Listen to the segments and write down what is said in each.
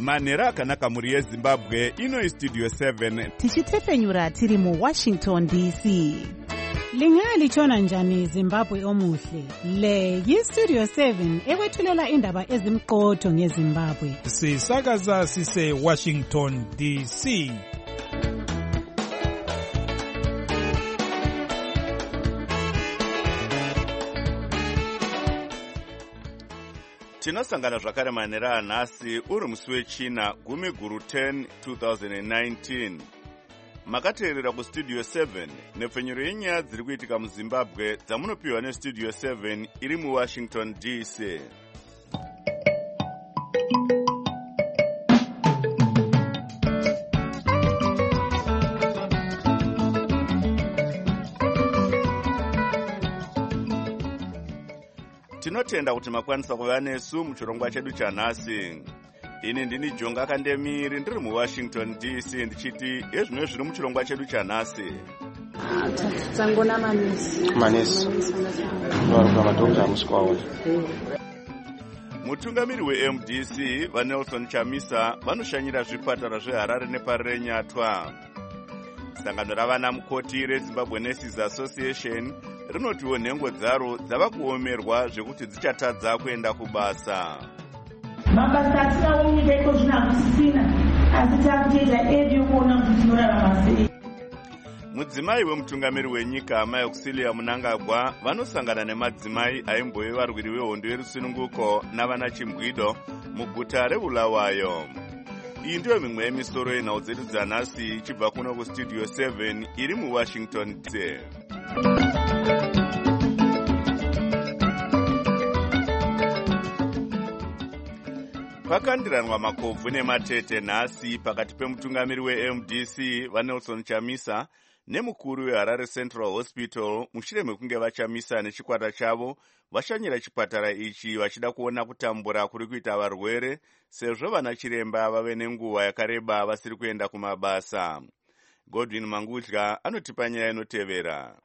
manhero akanaka mhuri yezimbabwe. Ino Studio 7 tichitefenyura tiri muWashington DC. Lingalitshona njani Zimbabwe omuhle? Le yiStudio 7 ekwethulela indaba ezimqotho ngeZimbabwe. Sisakaza sise Washington DC. tinosangana zvakare manhero anhasi uri musi wechina 10 2019. Makateerera kuStudio 7 nepfenyuro yenyaya dziri kuitika muZimbabwe dzamunopiwa neStudio 7 iri muWashington DC. Tinotenda kuti makwanisa kuva nesu muchirongwa chedu chanhasi. Ini ndini Jonga Kandemiri ndiri muWashington DC ndichiti ezvimwe zviri muchirongwa chedu chanhasi. Tsangona Manesi. Varuka madhokta musikwaona. Mutungamiri weMDC vaNelson Chamisa vanoshanyira zvipatara zveHarare neParire Nyatwa. Sangano ravana mukoti reZimbabwe Nurses Association rinotiwo nhengo dzaro dzava kuomerwa zvekuti dzichatadza kuenda kubasa. Mabasa atinawo munyika iko zvino hakusisina, asi takutoita edu yokuona kuti tinorarama sei. Mudzimai wemutungamiri wenyika Mai Auxilia Munangagwa vanosangana nemadzimai aimbove varwiri vehondo yerusununguko navana chimbwido muguta reBulawayo. Iyi ndiyo mimwe yemisoro yenhau dzedu dzanhasi ichibva kuno kuStudio 7 iri muWashington DC. Pakandiranwa makobvu nematete nhasi pakati pemutungamiri weMDC vaNelson Chamisa nemukuru weHarare Central Hospital mushure mekunge vachamisa nechikwata chavo vashanyira chipatara ichi vachida kuona kutambura kuri kuita varwere sezvo vana chiremba vave nenguva yakareba vasiri kuenda kumabasa. Godwin Mangudya anotipa nyaya inotevera.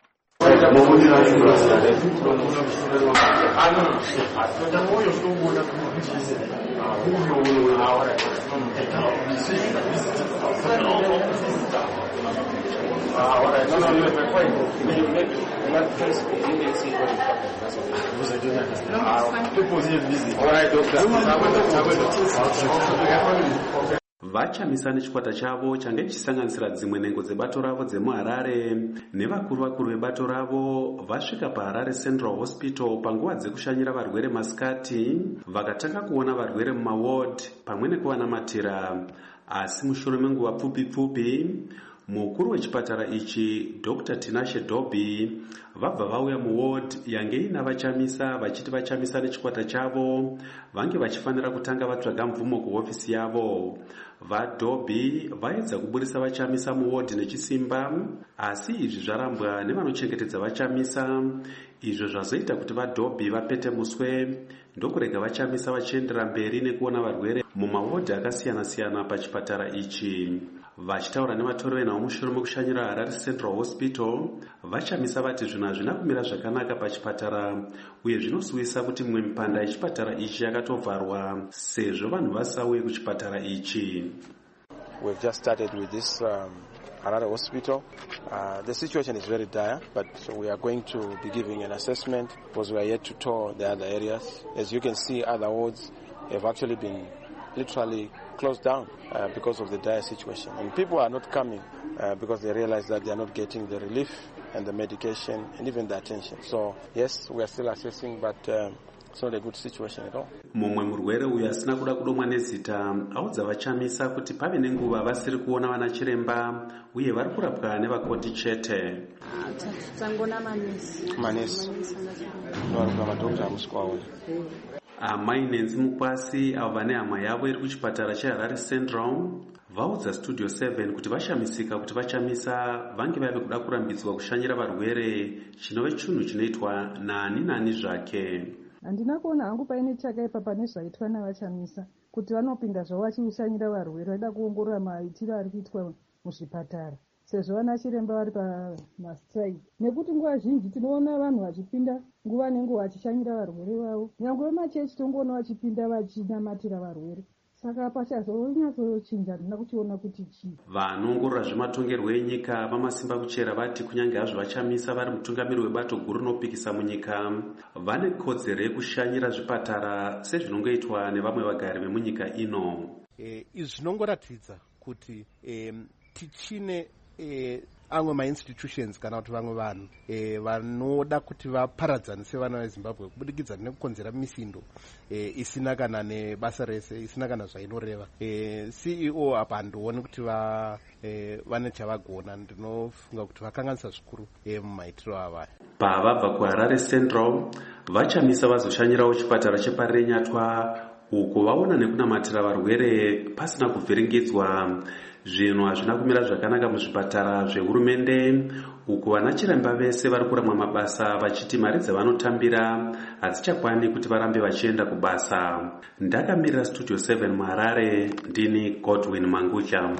Vachamisa nechikwata chavo change chichisanganisira dzimwe nhengo dzebato ravo dzemuHarare nevakuru vebato ravo vasvika paHarare Central Hospital panguva dzekushanyira varwere masikati vakatanga kuona varwere mumaward pamwe nekuvanamatira. Asi mushure menguva pfupi mukuru wechipatara ichi Dr. Tinashe Dobby vabva vauya muward yange ina vachamisa vachiti vachamisa nechikwata chavo vange vachifanira kutanga vatsvaga mvumo kuhofisi yavo. VaDobby vaedza kuburisa vachamisa muward nechisimba, asi izvi zvarambwa nevanochengetedza vachamisa, izvo zvazoita kuti vaDobby vapete muswe ndokurega vachamisa vachiendera mberi nekuona varwere mumaward akasiyana-siyana pachipatara ichi. Vachitaura nevatorevena vomushure mekushanyira Harare Central Hospital, vachamisa vati zvinhu hazvina kumira zvakanaka pachipatara uye zvinosuvisa kuti mimwe mipanda yechipatara ichi yakatovharwa sezvo vanhu vasauye kuchipatara ichi. We've just started with this Harare Hospital. The situation is very dire, but we are going to be giving an assessment because we are yet to tour the other areas. As you can see, other wards have actually been literally closed down because of the dire situation. And people are not coming because they realize that they are not getting the relief and the medication and even the attention. So yes, we are still assessing, but it's not a good situation at all. Mumwe murwere uyu asina kuda kudomwa nezita audza vachamisa kuti pave nenguva vasiri kuona vana chiremba uye vari kurapwa nevakoti chete. Tsangona Manesi. Varuka madhokta musikwaona. Amai Nenzi Mukwasi avo vane hama yavo iri kuchipatara cheHarare Central vaudza Studio 7 kuti vashamisika kuti vachamisa vange vave kuda kurambidzwa kushanyira varwere chinove chinhu chinoitwa nani zvake. Handina kuona hangu paine chakaipa pane zvaitwa navachamisa kuti vanopinda zvavo vachishanyira varwere vaida kuongorora maitiro ari kuitwa muzvipatara sezvo vana chiremba vari pamastrike. Nekuti nguva zhinji tinoona vanhu vachipinda nguva nenguva vachishanyira varwere vavo, nyangwe vemachechi tongoona vachipinda vachinamatira varwere. saka pachazonyatochinja ndina kuchiona kuti chii. Vanoongorora zvematongerwo enyika vamasimba kuchera vati kunyange hazvo vachamisa vari mutungamiri webato guru rinopikisa munyika, vane kodzero yekushanyira zvipatara sezvinongoitwa nevamwe vagari vemunyika ino. Izvi zvinongoratidza kuti tichine amwe mainstitutions kana kuti vamwe vanhu vanoda kuti vaparadzanise vana veZimbabwe kubudikidza nekukonzera misindo isina kana nebasa rese, isina kana zvainoreva. CEO apa handioni kuti vane chavagona. Ndinofunga kuti vakanganisa zvikuru mumaitiro ava. Pavabva kuHarare Central vachamisa vazoshanyirawo chipatara cheparenyatwa uko vaona nekunamatira varwere pasina kuvhiringidzwa. Zvinhu hazvina kumira zvakanaka muzvipatara zvehurumende uko vana chiremba vese vari kuramwa mabasa vachiti mari dzavanotambira hadzichakwani kuti varambe vachienda kubasa. Ndakamirira Studio 7 muHarare, ndini Godwin Mangucha.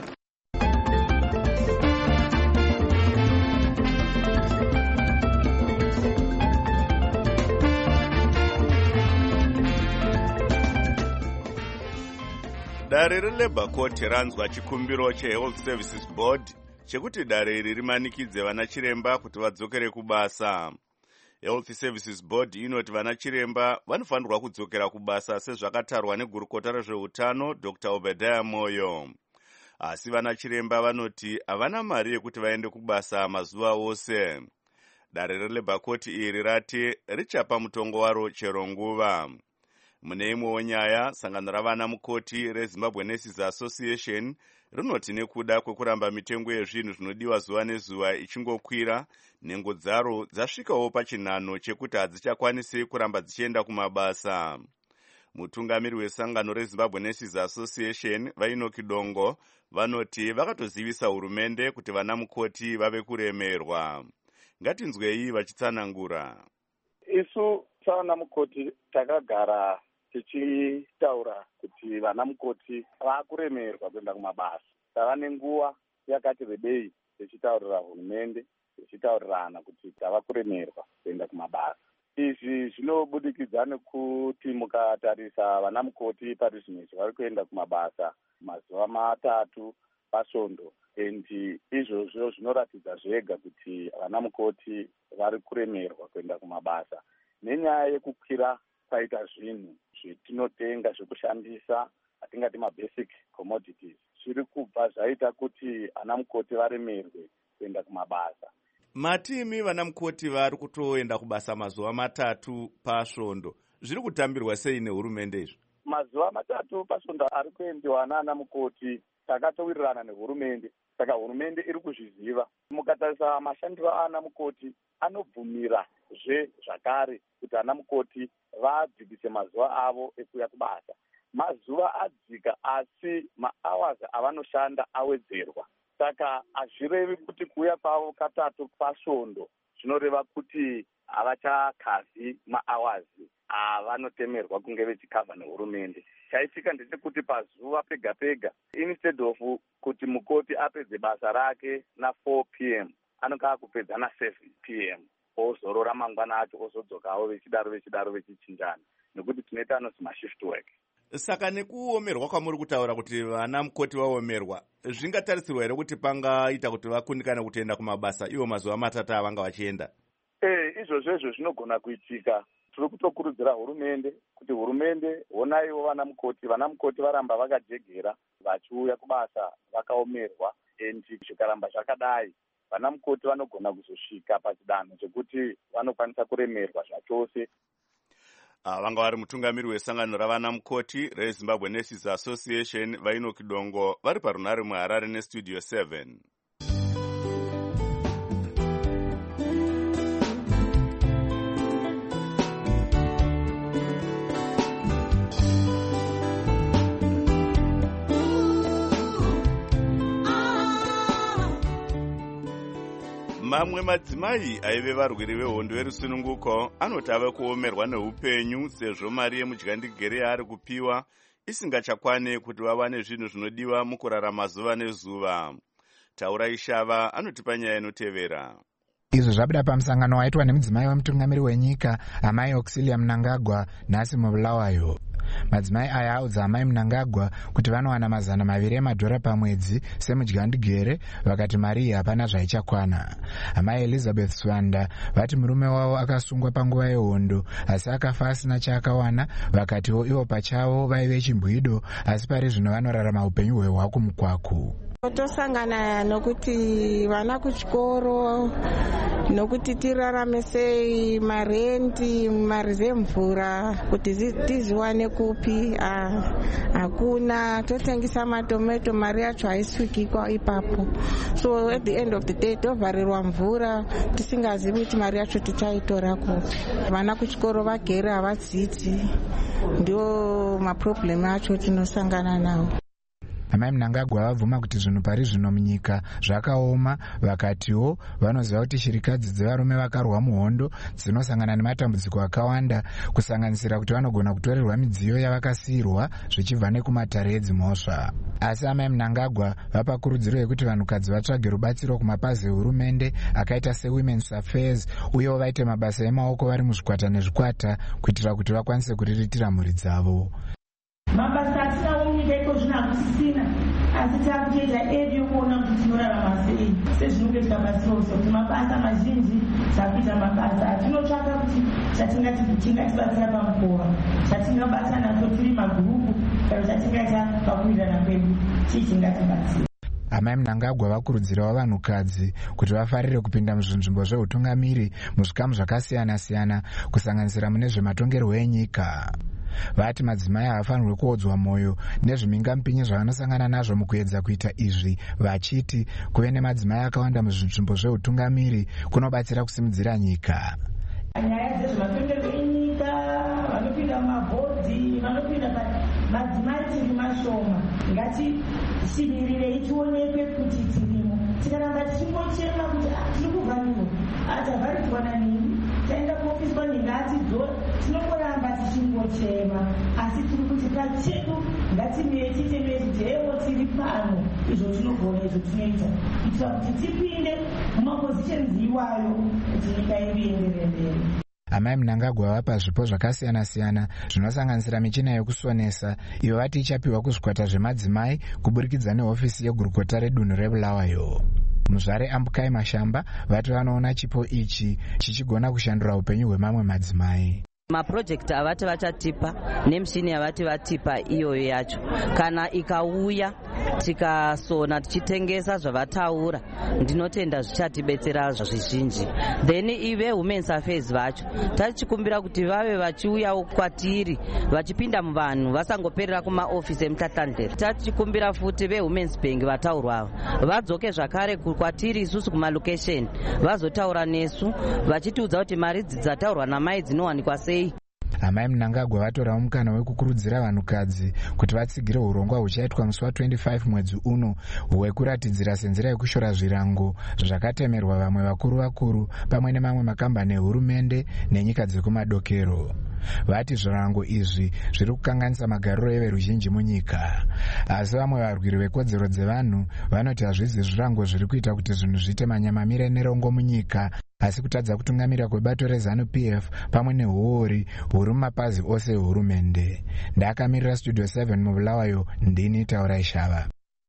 Dare reLabour Court ranzwa chikumbiro cheHealth Services Board chekuti dare iri rimanikidze vana chiremba kuti vadzokere kubasa. Health Services Board inoti vana chiremba vanofanirwa kudzokera kubasa sezvakatarwa negurukota rezveutano Dr. Obadiah Moyo. Asi vana chiremba vanoti havana mari yekuti vaende kubasa mazuva ose. Dare reLabour Court iri rati richapa mutongo waro chero nguva. Mune imwewo nyaya, sangano ravana mukoti reZimbabwe Nurses Association rinoti nekuda kwekuramba mitengo yezvinhu zvinodiwa zuva nezuva ichingokwira, nhengo dzaro dzasvikawo pachinhano chekuti hadzichakwanisi kuramba dzichienda kumabasa. Mutungamiri wesangano reZimbabwe Nurses Association Vainoki Dongo vanoti vakatozivisa hurumende kuti vana mukoti vave kuremerwa. Ngatinzwei vachitsanangura. Isu savana mukoti takagara tichitaura kuti vana mukoti vakuremerwa kuenda kumabasa. Tava nenguva yakati rebei tichitaurira hurumende, tichitaurirana kuti tava kuremerwa kuenda kumabasa. Izvi zvinobudikidza nekuti mukatarisa vana mukoti parizvinezvi vari kuenda kumabasa mazuva 3 pasvondo. Izvozvo zvinoratidza zvega kuti vana mukoti vari kuremerwa kuenda kumabasa. Nenyaya yekukwira kwaita zvinhu zvetinotenga zvekushandisa, atingati mabasic commodities, zviri kubva zvaita kuti vana mukoti varemerwe kuenda kumabasa. Matimi vana mukoti vari kutoenda kubasa mazuva 3 pasvondo. Zviri kutambirwa sei nehurumende izvi? Mazuva 3 pasvondo ari kuendiwa nana mukoti takatowirirana nehurumende. Saka hurumende iri kuzviziva. Mukatarisa mashandiro ana mukoti anobvumira zvakare kuti ana mukoti vadzikise mazuva avo ekuya kubasa. Mazuva adzika asi ma-hours avanoshanda awedzerwa. Saka hazvirevi kuti kuuya kwavo 3 pasvondo zvinoreva kuti havachakavhi ma-hours avanotemerwa kunge vechikavha nehurumende. Chaitika ndechekuti pazuva pega pega, instead of kuti mukoti apedze basa rake na4 p.m. anenge akupedza na7 p.m. ozorora mangwana acho ozodzokawo vechidaro vechichinjana, nekuti tinoita anozi mashift work. Saka nekuomerwa kwamuri kutaura kuti vana mukoti vaomerwa, zvingatarisirwa here kuti pangaita kuti vakundikane kutoenda kumabasa ivo mazuva 3 avanga vachienda? Izvozvo zvinogona kuitika. Tiri kutokurudzira hurumende kuti hurumende honaiwo vana mukoti varamba vakajegera vachiuya kubasa vakaomerwa, zvikaramba zvakadai vana mukoti vanogona kuzosvika pachidanho chekuti vanokwanisa kuremerwa zvachose. Vanga vari mutungamiri wesangano ravana mukoti reZimbabwe Nurses Association Vainoki Dongo vari parunare muHarare neStudio 7. Mamwe madzimai aive varwiri vehondo verusununguko anoti ave kuomerwa neupenyu sezvo mari yemudyandigere yaari kupiwa isingachakwani kuti vawane zvinhu zvinodiwa mukurarama zuva nezuva. Taura Ishava anotipa nyaya inotevera. Izvo zvabida pamusangano waitwa nemudzimai wemutungamiri wenyika amai Auxilia Mnangagwa nhasi muBulawayo. Madzimai aya audza amai Mnangagwa kuti vanowana $200 emadhora pamwedzi semudyandigere, vakati mari iyi hapana zvaichakwana. Amai Elizabeth Swanda vati murume wavo akasungwa panguva yehondo asi akafa asina chaakawana, vakatiwo ivo pachavo vaive chimbwido asi pari zvino vanorarama upenyu hwehwaku mukwaku. Tosangana nokuti vana kuchikoro, nokuti tirarame sei, marendi, mari dzemvura kuti tiziwane kupi, hakuna. Totengesa matomato, mari yacho haisviki ipapo. So at the end of the day tovharirwa mvura tisingazivi kuti mari yacho tichaitora kupi. Vana kuchikoro vagere havadzidzi, ndio maproblem acho tinosangana nawo. Amai Mnangagwa vabvuma kuti zvinhu pari zvino munyika zvakaoma, vakatiwo vanoziva kuti shirikadzi dzevarume vakarwa muhondo dzinosangana nematambudziko akawanda, kusanganisira kuti vanogona kutorerwa midziyo yavakasiyirwa zvichibva nekumatare edzimhosva. Asi amai Mnangagwa vapa kurudziro yekuti vanhukadzi vatsvage rubatsiro kumapazi ehurumende akaita seWomen's Affairs, uyewo vaite mabasa emaoko vari muzvikwata nezvikwata kuitira kuti vakwanise kuriritira mhuri dzavo. Mabasa atinawo munyika iko zvino hakusisina, asi takutoita edu yokuona kuti tinorarama sei sezvinenge tikabatsirose kuti mabasa mazhinji takuita mabasa atinotsvaka kuti chatingatibatsira pamukova, chatingabata nacho tiri magurupu, kana chatingaita pakuwirirana kwedu chichingatibetsera. Amai Mnangagwa vakurudzirawo vanhukadzi kuti vafarire kupinda muzvinzvimbo zveutungamiri muzvikamu zvakasiyana-siyana, kusanganisira mune zvematongerwo enyika. Vati madzimai havafanirwi kuodzwa mwoyo nezvimingamupinyi zvavanosangana nazvo mukuedza kuita izvi, vachiti kuve nemadzimai akawanda muzvinzvimbo zveutungamiri kunobatsira kusimudzira nyika. Nyaya dzezvematongerwo enyika, vanopinda mumabhodhi, vanopinda madzimai tiri mashoma, ngatishimirirei tionekwe kuti tirimo. Tikaramba tichingochema kuti tiri kuvharirwa, tavharidzwa nanini, taenda kuofiswa ningatidzora, tinongoramba tichingochema, asi tiri kuti pachedu ngatimeitemei kuti hewo tiri pano, izvo tinogona, izvo tinoita, kuitira kuti tipinde mumapozisheni iwayo kuti nyika yedu ienderere mberi. Amai Mnangagwa vapa zvipo zvakasiyana-siyana zvinosanganisira michina yokusonesa, iyo vati ichapiwa kuzvikwata zvemadzimai kuburikidza nehofisi yegurukota redunhu reBulawayo. Muzvare Ambukai Mashamba vati vanoona chipo ichi chichigona kushandura upenyu hwemamwe madzimai. Mapurojekiti avati vachatipa nemishini yavati vatipa iyoyo yacho, kana ikauya tikasona tichitengesa zvavataura, ndinotenda zvichatibetsera zvizhinji. Then ive Women's Affairs vacho tachikumbira kuti vave vachiuyawo kwatiri vachipinda muvanhu vasangoperera kumaofisi emutatandere. Tachikumbira futi veWomen's Bank vataurwa vadzoke zvakare kwatiri isusu kumalokesheni vazotaura nesu vachitiudza kuti mari dzataurwa namai dzinowanikwa sei. Amai Mnangagwa vatorawo mukana wekukurudzira vanhukadzi kuti vatsigire urongwa huchaitwa musi wa25 mwedzi uno hwekuratidzira senzira yekushora zvirango zvakatemerwa vamwe vakuru pamwe nemamwe makambani ehurumende nenyika dzekumadokero. Vati zvirango izvi zviri kukanganisa magariro everuzhinji munyika, asi vamwe varwiri vekodzero dzevanhu vanoti hazvisi zvirango zviri kuita kuti zvinhu zviite manyamamire nerongo munyika, asi kutadza kutungamira kwebato reZANU-PF pamwe nehuori huri mumapazi ose ehurumende. Ndakamirira Studio 7 muBulawayo, ndini Taurai Shava.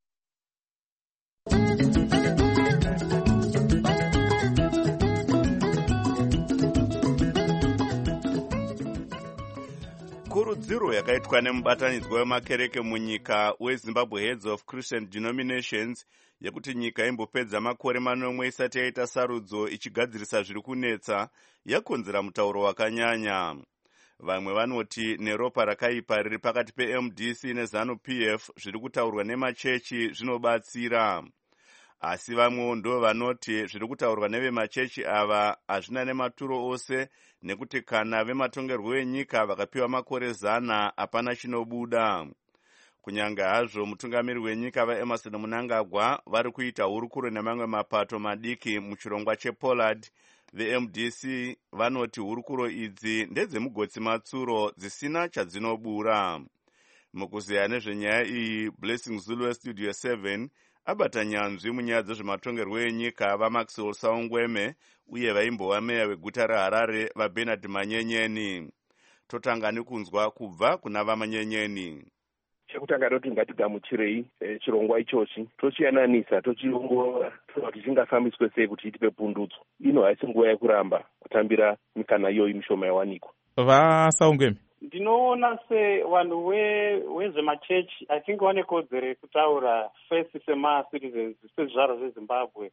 Kurudziro yakaitwa nemubatanidzwa wemakereke munyika weZimbabwe Heads of Christian Denominations yekuti nyika imbopedza makore 4 isati yaita sarudzo ichigadzirisa zviri kunetsa yakonzera mutauro wakanyanya. Vamwe vanoti neropa rakaipa riri pakati peMDC neZANU-PF zviri kutaurwa nemachechi zvinobatsira. Asi vamwe ndo vanoti zviri kutaurwa nevemachechi ava hazvina nematuro ose, nekuti kana vematongerwo enyika vakapiwa makore 100 hapana chinobuda. Kunyanga hazvo mutungamiri wenyika vaEmerson Mnangagwa vari kuita hurukuro nemamwe mapato madiki muchirongwa chePollard, veMDC vanoti hurukuro idzi ndedzemugotsi matsuro dzisina chadzinobura. Mukuziya nezvenyaya iyi, Blessing Zulu weStudio 7 abata nyanzvi munyaya dzezvematongerwo enyika vaMaxwell Saungweme uye vaimbova meya weguta reHarare vaBernard Manyenyeni. totanga nekunzwa kubva kuna vamanyenyeni. Chekutanga ndoti ngatigamuchirei chirongwa ichochi tochiyananisa tochiongorora kuti chingafambiswe sei kuti itipe pundutso. Ino haisi nguva yekuramba kutambira mikana iyoyi mishoma yawanikwa. Vasaungwemi, ndinoona sevanhu vezvemachechi I think vane kodzero yekutaura first sema-citizens sezvizvarwa zvezimbabwe,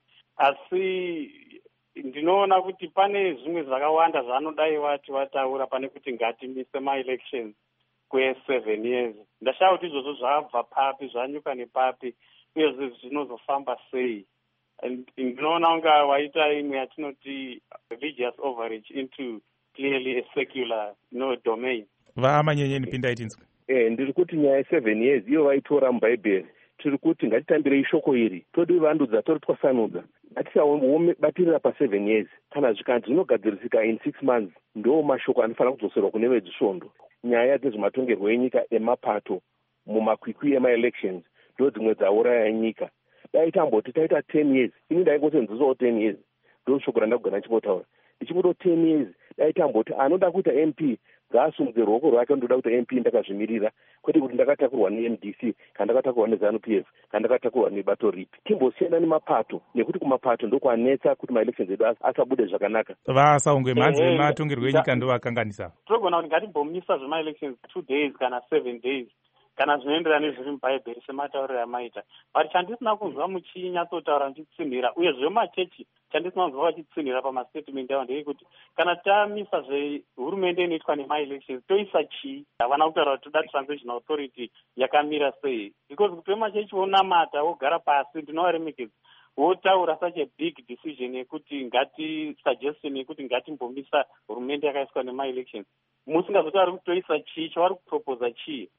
asi ndinoona kuti pane zvimwe zvakawanda zvaanodai vati vataura pane kuti ngatimise ma-elections kwe7 years. Ndashaya kuti izvozvo zvabva papi zvanyuka nepapi uye zvinozofamba sei. Ndinoona unga waita imwe yatinoti religious overreach into clearly a secular domain. vamanyenyeni pindai tinzwe. Ndiri kuti nyaya 7 years iyo vaitora mubhaibheri. Tiri kuti ngatitambirei shoko iri, todi vandudza, todi twasanudza. Ngatisabatirira pa7 years. Kana zvikanzi zvinogadzirisika in 6 months, ndo mashoko anofanira kudzoserwa kune vedzisvondo. Nyaya dzezvematongerwo enyika emapato mumakwikwi ema-elections ndo dzimwe dzauraya nyika. Dai tamboti taita 10 years, ini ndaingosenzisawo 10 years. Ndo shoko randakugara ndichipotaura. Ndichipoto 10 years, dai tamboti anoda kuita MP ngaasumudze ruoko rwake ndoda kuita MP ndakazvimirira, kwete kuti ndakatakurwa neMDC kana ndakatakurwa neZANU-PF kana ndakatakurwa nebato ripi. Timbosiyana nemapato, nekuti kumapato ndokwanetsa kuti ma-elections edu asabude zvakanaka. Vasaungwe mhanzi vematongerwo enyika ndo vakanganisa. Togona kuti ngatimbomisa zvema-elections 2 days kana 7 days kana zvinoenderana nezviri mubhaibheri sematauriro amaita. But chandisina kunzwa muchinyatsotaura ndichitsinhira, uye zvemachechi chandisina kunzwa vachitsinhira pamastatement avo ndeyekuti kana tamisa zvehurumende inoitwa nema-elections toisa chii. Havana kutaura kuti toda transition authority yakamira sei, because kuti vemachechi vonamata vogara pasi ndinovaremekedza votaura such a big decision yekuti suggestion yekuti ngatimbomisa hurumende yakaiswa nema-elections, musingazotauri kuti toisa chii, chavari kuproposa chii.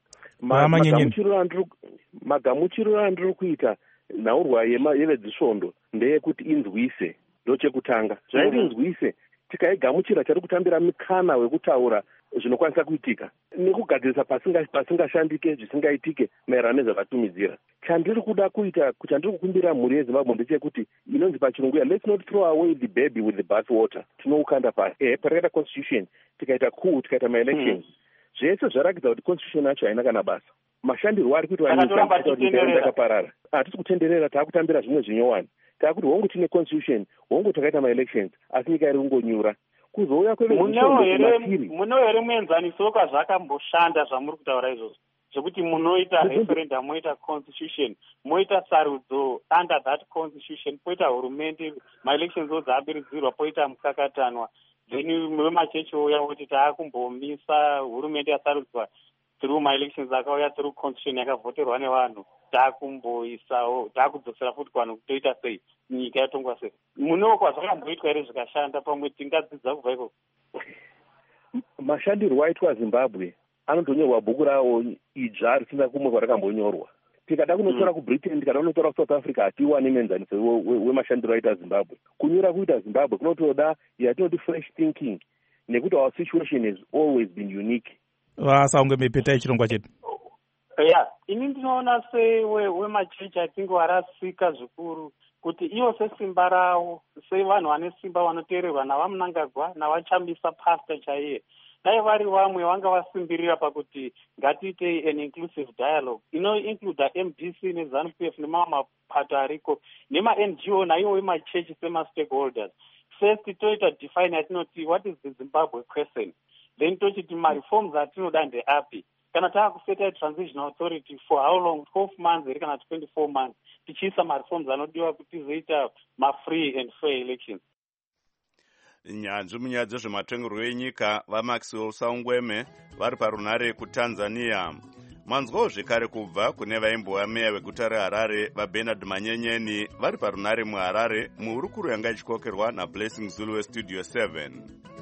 Magamuchiro andiri kuita nhaurwa yevedzisvondo ndeyekuti inzwise, ndo chekutanga. Zvaiti inzwise, tikaigamuchira tari kutambira mikana wekutaura zvinokwanisa kuitika nekugadzirisa pasingashandike zvisingaitike maererano nezvavatumidzira. Chandiri kuda kuita, chandiri kukumbira mhuri yeZimbabwe ndechekuti inonzi pachirungu let's not throw away the baby with the bath water. Tinoukanda pasi. Patakaita constitution, tikaita coup, tikaita ma-elections, zvese zvarakidza kuti constitution yacho haina kana basa. Mashandirwo ari kuitwa nyika hatisi kutenderera, taakutambira zvimwe zvinyowani. Taakuti hongu tine constitution, hongu takaita ma-elections, asi nyika iri kungonyura. Kuzouya munewo here muenzaniso kwazvakamboshanda zvamuri kutaura izvozvo, zvekuti munoita referendum, moita constitution, moita sarudzo under that constitution, poita hurumende, ma-elections odzabiridzirwa, poita mukakatanwa, then vemachechi ouya kuti taakumbomisa hurumende yasarudzwa through ma-elections akauya through constitution yakavhoterwa nevanhu, taakumboisawo, taakudzosera futi kuvanhu kutoita sei, nyika yatongwa sei. Munewo kwazvakamboitwa here zvikashanda, pamwe tingadzidza kubva ikoko. Mashandirwo aitwa Zimbabwe anotonyorwa bhuku rawo idzva risina kumwe kwarakambonyorwa. Tikada kunotora kuBritain, tikada kunotora kuSouth Africa, hatiwani nenzaniso wemashandiro aita Zimbabwe. Kunyura kuita Zimbabwe kunotoda yatinoti fresh thinking, nekuti our situation has always been unique. Vasaungwe mepeta yechirongwa chedu. Ini ndinoona wemachechi I think warasika zvikuru kuti ivo sesimba ravo, sevanhu vane simba vanoteererwa navamunangagwa navachamisa pasta chaiye, dai vari vamwe vanga vasimbirira pakuti ngatiite an inclusive dialogue inoincluda MDC neZANU-PF nemamwe mapato ariko nema-NGO naivo wemachechi sema-stakeholders. First toita define yatinoti what is the Zimbabwe question, then tochiti ma-reforms atinoda ndeapi. Kana taakuseta transitional authority for how long, 12 months here kana 24 months, tichiisa ma-reforms anodiwa kuti tizoita ma-free and fair elections. Nyanzvi munyaya dzezvematongerwo enyika vaMaxwell Saungweme vari parunare kuTanzania. Manzwawo zvekare kubva kune vaimbova meya veguta reHarare vaBernard Manyenyeni vari parunare muHarare muhurukuro yanga ichikokerwa naBlessing Zulu weStudio 7.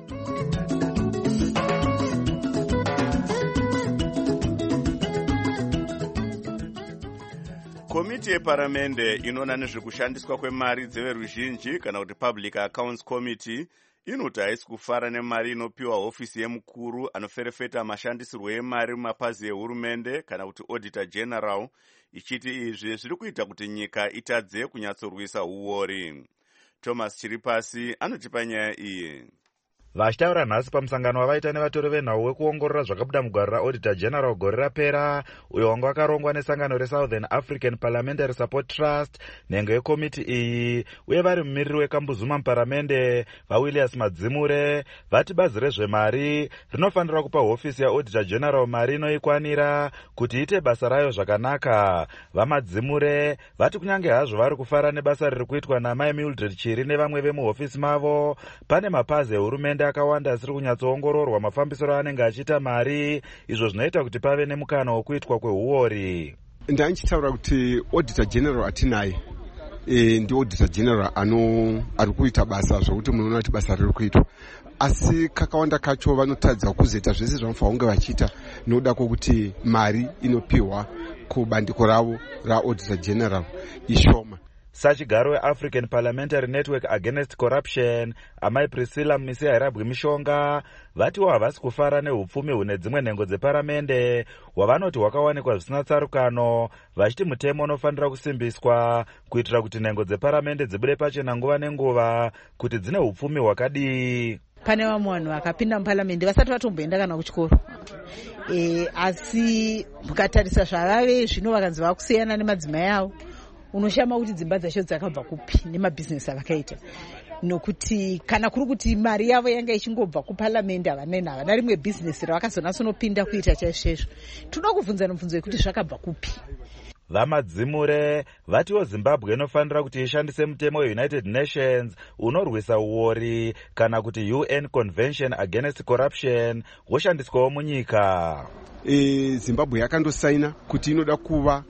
Komiti yeparamende inoona nezvekushandiswa kwemari dzeveruzhinji kana kuti Public Accounts Committee inoti haisi kufara nemari inopiwa hofisi yemukuru anoferefeta mashandisirwo emari mumapazi ehurumende kana kuti Auditor General, ichiti izvi zviri kuita kuti nyika itadze kunyatsorwisa uori. Thomas Chiripasi anotipa nyaya iyi. Vachitaura nhasi pamusangano wavaita nevatori venhau wekuongorora zvakabuda mugwaro raauditor general gore rapera, uyo wanga wakarongwa nesangano reSouthern African Parliamentary Support Trust, nhengo yekomiti iyi, uye vari mumiriri wekambuzuma muparamende vaWilliams Madzimure vati bazi rezvemari rinofanira kupa hofisi yaauditor general mari inoikwanira kuti iite basa rayo zvakanaka. VaMadzimure vati kunyange hazvo vari kufara nebasa riri kuitwa naMai Mildred Chiri nevamwe vemuhofisi mavo, pane mapazi ehurumende akawanda asiri kunyatsoongororwa mafambisiro anenge achiita mari, izvo zvinoita kuti pave nemukana wekuitwa kweuori. Ndanchitaura kuti auditor general atinaye ndi auditor general ari kuita basa zvokuti munoona kuti basa riri kuitwa, asi kakawanda kacho vanotadza kuzoita zvese zvanofanira kunge vachiita nokuda kwokuti mari inopiwa kubandiko ravo raauditor general ishoma. Sachigaro weAfrican Parliamentary Network Against Corruption, Amai Priscilla Misihairabwi Mishonga, vatiwo havasi kufara neupfumi hune dzimwe nhengo dzeparamende hwavanoti hwakawanikwa zvisina tsarukano, vachiti mutemo unofanira kusimbiswa kuitira kuti nhengo dzeparamende dzibude pachena nguva nenguva kuti dzine upfumi hwakadii. Pane vamwe vanhu vakapinda muparamende vasati vatomboenda kana kuchikoro, asi mukatarisa zvavave zvino vakanzi vakusiyana nemadzimai avo, unoshama kuti dzimba dzacho dzakabva kupi nemabhizinesi avakaita, nokuti kana kuri kuti mari yavo yanga ichingobva kuparamende havana rimwe bhizinesi ravakazonasonopinda kuita chaizvozvo. Tinoda kubvunza mubvunzo wekuti zvakabva kupi. VaMadzimure vatiwo Zimbabwe inofanira kuti ishandise mutemo weUnited Nations unorwisa uori kana kuti UN Convention Against Corruption woshandiswawo munyika. Zimbabwe yakandosaina kuti inoda kuva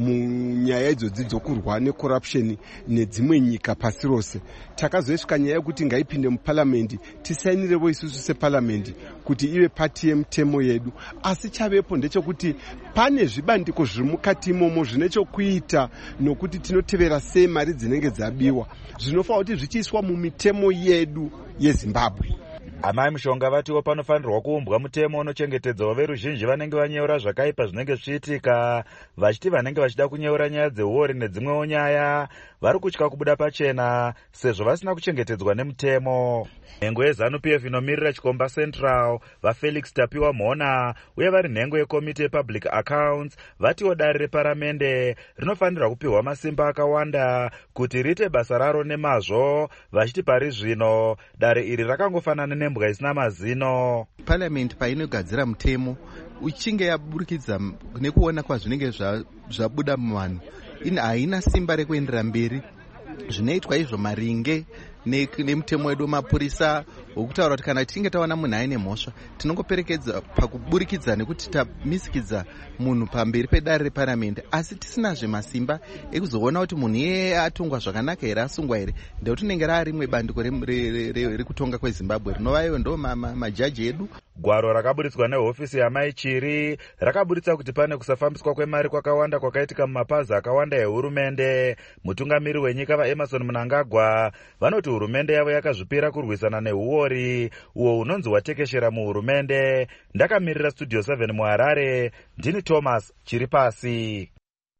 munyaya idzodzi dzokurwa necorruption nedzimwe nyika pasi rose. Takazoiswa nyaya yekuti ngaipinde muparliament, tisainirevo isusu separliament kuti ive pati yemutemo yedu, asi chavepo ndechekuti pane zvibandiko zviri mukati imomo zvine chokuita nokuti tinotevera sei mari dzinenge dzabiwa, zvinofanira kuti zvichiiswa mumitemo yedu yeZimbabwe. Amai Mushonga vatiwo panofanirwa kuumbwa mutemo unochengetedzawo veruzhinji vanenge vanyeura zvakaipa zvinenge zvichiitika, vachiti vanenge vachida kunyeura nyaya dzeuori nedzimwewo nyaya vari kutya kubuda pachena sezvo vasina kuchengetedzwa nemutemo. Nhengo yeZANU-PF inomirira Chikomba Central vaFelix Tapiwa Mhona uye vari nhengo yekomiti yePublic Accounts vatiwo dare reparamende rinofanirwa kupiwa masimba akawanda kuti riite basa raro nemazvo, vachiti pari zvino dare iri rakangofanana nembwa isina mazino. Parliament painogadzira mutemo uchinge yaburikidza nekuona kwazvinenge zvabuda muvanhu, haina simba rekuendera mberi. Zvinoitwa izvo maringe nemutemo wedu mapurisa wokutaura kuti kana tichinge taona munhu aine mhosva tinongoperekedza pakuburikidza nekuti tamisikidza munhu pamberi pedare reparamende, asi tisinazve masimba ekuzoona kuti munhu iyeye atongwa zvakanaka here, asungwa here, ndekuti rinenge rarimwe bandiko rekutonga kweZimbabwe rinova iyo ndo majaji edu. Gwaro rakaburitswa nehofisi yaMai Chiri rakaburitsa kuti pane kusafambiswa kwemari kwakawanda kwakaitika mumapazi akawanda ehurumende. Mutungamiri wenyika vaEmerson Mnangagwa vanoti hurumende yavo yakazvipira kurwisana neuori uwo unonzi watekeshera muhurumende. Ndakamirira Studio 7 muHarare, ndini Thomas Chiripasi.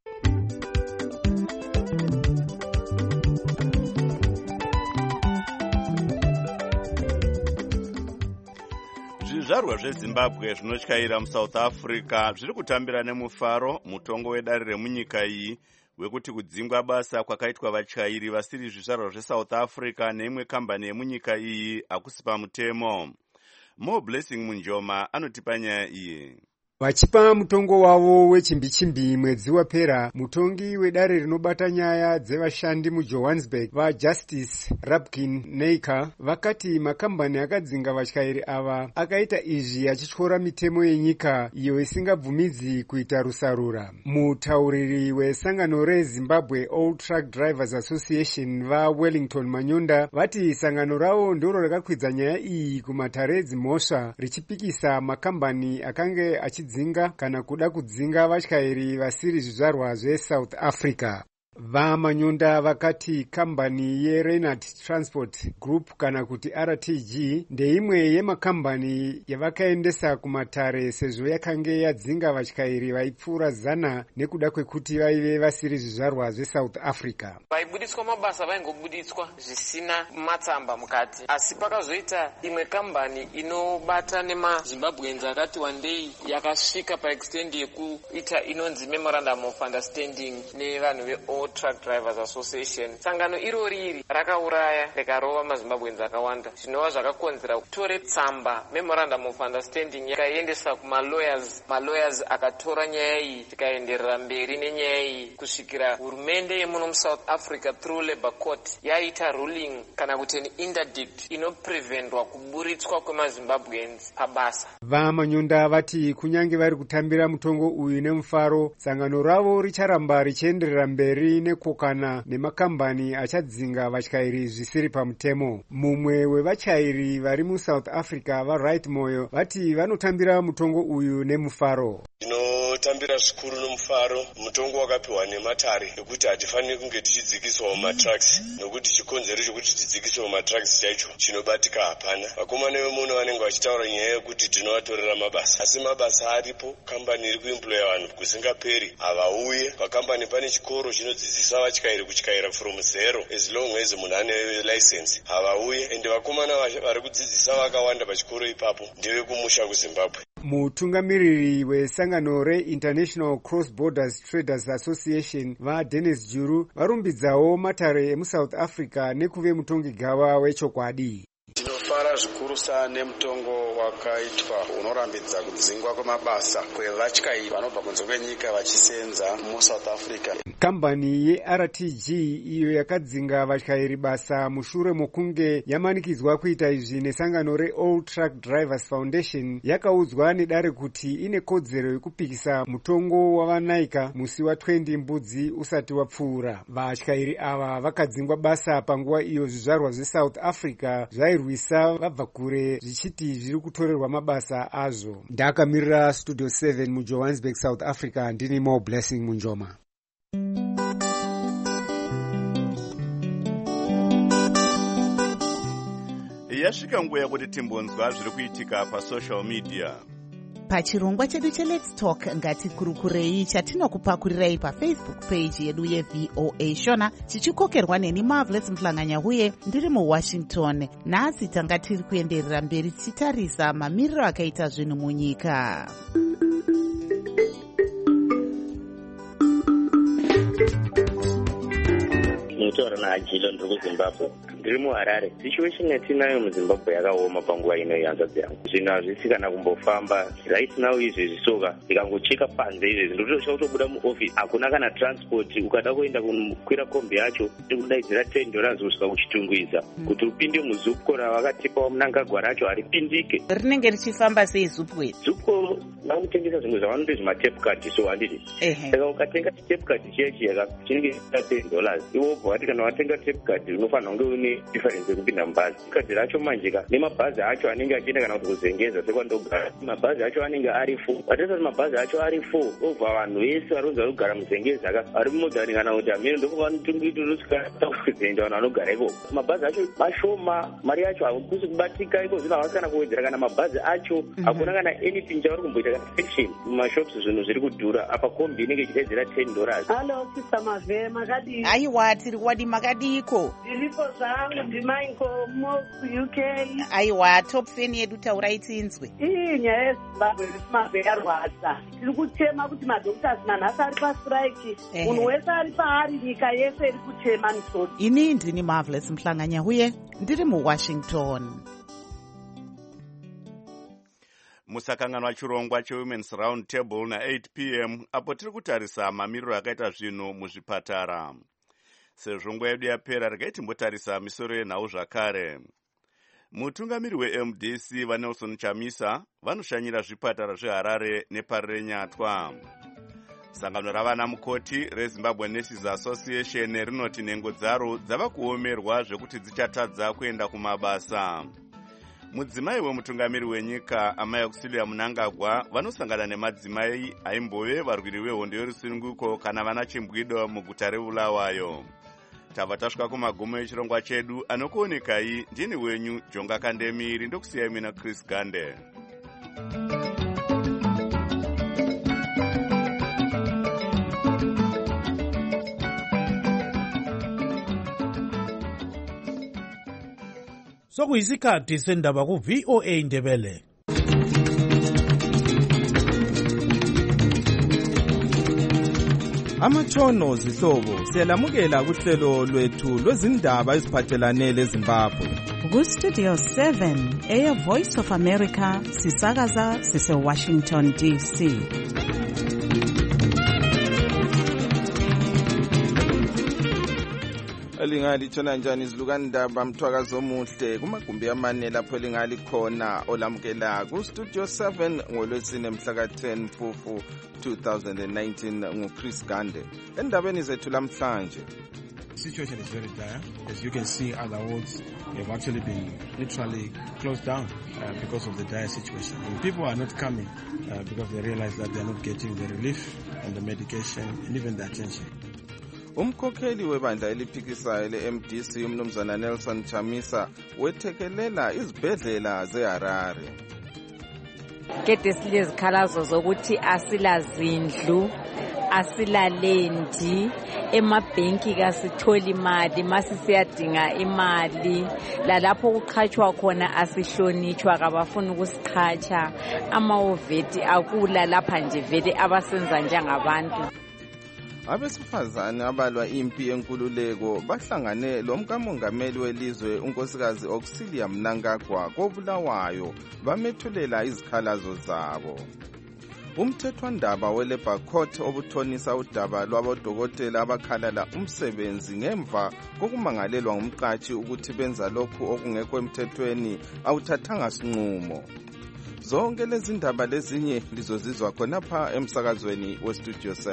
Zvizvarwa zveZimbabwe zvinotyaira muSouth Africa zviri kutambira nemufaro mutongo wedare remunyika iyi wekuti kudzingwa basa kwakaitwa vatyairi vasiri zvizvarwa zveSouth Africa neimwe kambani yemunyika iyi hakusi pamutemo. Mo Blessing Munjoma anotipa nyaya iyi. Vachipa mutongo wavo wechimbichimbi mwedzi wapera, mutongi wedare rinobata nyaya dzevashandi muJohannesburg vaJustice Rabkin Neika vakati makambani akadzinga vatyairi ava akaita izvi achityora mitemo yenyika iyo isingabvumidzi kuita rusarura. Mutauriri wesangano reZimbabwe All Truck Drivers Association vaWellington Manyonda vati sangano ravo ndiro rakakwidza nyaya iyi kumatare edzimhosva richipikisa makambani akange achidzinga kana kuda kudzinga vatyairi vasiri zvizvarwa zveSouth Africa. Vamanyunda vakati kambani yeReynard Transport Group kana kuti RTG ndeimwe yemakambani yavakaendesa kumatare sezvo yakange yadzinga vatyairi vaipfuura 100 nekuda kwekuti vaive vasiri zvizvarwa zveSouth Africa. Vaibuditswa mabasa vaingobuditswa zvisina matsamba mukati, asi pakazoita imwe kambani inobata nemaZimbabweans akati wandei yakasvika paextend yekuita inonzi Memorandum of Understanding nevanhu veAll Truck Drivers Association. Sangano irori rakauraya rikarova maZimbabweans akawanda, zvinova zvakakonzera kutore tsamba Memorandum of Understanding yakaendesa kumalawyers akatora nyaya iyi tikaenderera mberi nenyaya iyi kusvikira hurumende yemuno muSouth Africa through Labour Court yaita ruling kana kuti an interdict inopreventwa kuburitswa kwemaZimbabweans pabasa. Vamanyunda vati kunyange vari kutambira mutongo uyu nemufaro, sangano ravo richaramba richienderera mberi nekokana nemakambani achadzinga vatyairi zvisiri pamutemo. Mumwe wevatyairi vari muSouth Africa vaRight Moyo vati vanotambira mutongo uyu nemufaro. Tinotambira zvikuru nomufaro, mutongo wakapiwa nematare ekuti hatifaniri kunge tichidzikiswa mumatrucks, nokuti chikonzero chokuti tidzikiswe mumatrucks chacho chinobatika hapana. Vakomana vemuno vanenge vachitaura nyaya yekuti tinovatorera mabasa, asi mabasa aripo. Kambani iri kuemploya vanhu kusingaperi, havauye. Pakambani pane chikoro chinodzidzisa vatyairi kutyaira from zero as long as munhu ane license, havauye. Ende vakomana vari kudzidzisa vakawanda pachikoro ipapo ndevekumusha kuZimbabwe. Mutungamiriri wesangano reInternational Cross Borders Traders Association vaDennis Juru varumbidzawo matare emuSouth Africa nekuve mutongi gava wechokwadi. Tinofara zvikuru nemutongo wakaitwa unorambidza kudzingwa kwemabasa kwevatyairi vanobva kunze kwenyika vachisenza muSouth Africa. Kambani yeRTG iyo yakadzinga vatyairi basa mushure mokunge yamanikidzwa kuita izvi nesangano reAll Truck Drivers Foundation yakaudzwa nedare kuti ine kodzero yekupikisa mutongo wavanaika musi wa20 mbudzi usati wapfuura. Vatyairi ava vakadzingwa basa panguva iyo zvizvarwa zveSouth Africa zvairwisa vabva kure zvichiti zviri kutorerwa mabasa azvo. Ndakamirira Studio 7 muJohannesburg, South Africa, ndini Mo Blessing Munjoma. Yasvika nguva yekuti timbonzwa zviri kuitika pasocial media. Pachirongwa chedu cheLet's Talk ngatikurukurei chatinokupakurirai pafacebook page yedu yeVOA Shona, chichikokerwa neni Marvelous Mhlanganya ndiri muWashington. Nhasi tanga tiri kuenderera mberi tichitarisa mamiriro akaita zvinhu munyika. Ndinotaura naAjilo ndiri kuZimbabwe. Ndiri muHarare. Situation yatinayo muZimbabwe yakaoma panguva ino yanzadzi yangu. Zvinhu hazvisi kana kumbofamba. Right now izvezvi soka ndikangocheka panze izvezvi ndotosha kutobuda muoffice hakuna kana transport. Ukada kuenda kukwira kombi yacho ndikudaidzira $10 kusvika kuchitungwiza kuti upinde muzupko vakatipa Mnangagwa racho haripindike. Rinenge richifamba sei zupko iri? Zupko vanotengesa zvinhu zvavanoti zvimatape card, so handiti. Saka ukatenga chitape card chiya chinenge $10. Iwo wati kana watenga tape card unofanira kunge une difference yekupinda mubhazi. Kadi racho manje nemabhazi acho anenge achienda kana kuti kuzengeza sekwandogara, mabhazi acho anenge ari 4. Watasati mabhazi acho ari 4 obva vanhu vese varonza kugara muzengeza ari mumodhari kana kuti amene ndokuvanotungitosvika kuenda vanhu vanogara ikoko. Mabhazi acho mashoma, mari yacho hakusi kubatika iko, zvino havasi kana kuwedzera kana mabhazi acho, hakuna kana anything chavari kumboita kana section mumashops. Zvinhu zviri kudhura apa, kombi inenge ichidaidzira $10. Halo Sister Mave, makadii? Aiwa, tiri wadi makadiko? Ndiripo zvangu, ndimaingo UK. Aiwa, top fan yedu taurai tinzwe. Nyaya yeZimbabwe Mave yarwadza. Tiri kuchema kuti madhoktors manhasi ari pastrike. Munhu wese ari paari, nyika yese iri kuchema misodzi. Ini ndini Marvelous Mhlanganya ndiri muWashington. Musakanganwa chirongwa cheWomen's Round Table na8 p.m. apo tiri kutarisa mamiriro akaita zvinhu muzvipatara. Sezvo nguva yedu yapera regai timbotarisa misoro yenhau zvakare. Mutungamiri weMDC vaNelson Chamisa vanoshanyira zvipatara zveHarare neParire Renyatwa. Sangano ravana mukoti reZimbabwe Nurses Association rinoti nhengo dzaro dzava kuomerwa zvekuti dzichatadza kuenda kumabasa. mudzimai wemutungamiri wenyika amai Auxilia Mnangagwa vanosangana nemadzimai aimbove varwiri vehondo yerusununguko kana vana chimbwido muguta reBulawayo. Tava tasvika kumagumo echirongwa chedu, anokuonekai ndini wenyu Jonga Kandemiri, ndokusiyai mina Chris Gande. Sokuyisikhathi sendaba ku VOA Ndebele. Amatshono zihlobo siyalamukela kuhlelo lwethu lwezindaba eziphathelane leZimbabwe. Ku Studio 7 Air Voice of America sisakaza sise Washington DC. Elingali tshona njani izilukandaba mthwakazi omuhle kumagumbi amane lapho elingali khona olamukela ku Studio 7 ngolwesine mhla ka-10 Mfumfu 2019 nguChris Gande. Endabeni zethu lamhlanje. The situation is very dire. As you can see, other wards have actually been literally closed down because of the dire situation. And people are not coming because they realize that they are not getting the relief and the medication and even the attention. Umkhokheli webandla eliphikisayo le-MDC umnumzana Nelson Chamisa wethekelela izibhedlela zeHarare. Kade silezikhalazo zokuthi asilazindlu, asilalendi, emabhenki kasitholi imali, masisiyadinga imali, lalapho kuqhatshwa khona asihlonitshwa kabafuna ukusiqhatsha, amawoveti akula lapha nje vele abasenza njengabantu. Abesifazane abalwa impi yenkululeko bahlangane lomkamongameli welizwe unkosikazi Auxilia Mnangagwa koBulawayo bamethulela izikhalazo zabo. Umthethwandaba weLabour Court obuthonisa udaba lwabodokotela abakhalala umsebenzi ngemva kokumangalelwa ngumqatshi ukuthi benza lokhu okungekho emthethweni awuthathanga sinqumo. Zonke lezi ndaba lezinye lizozizwa khonapha emsakazweni weStudio 7.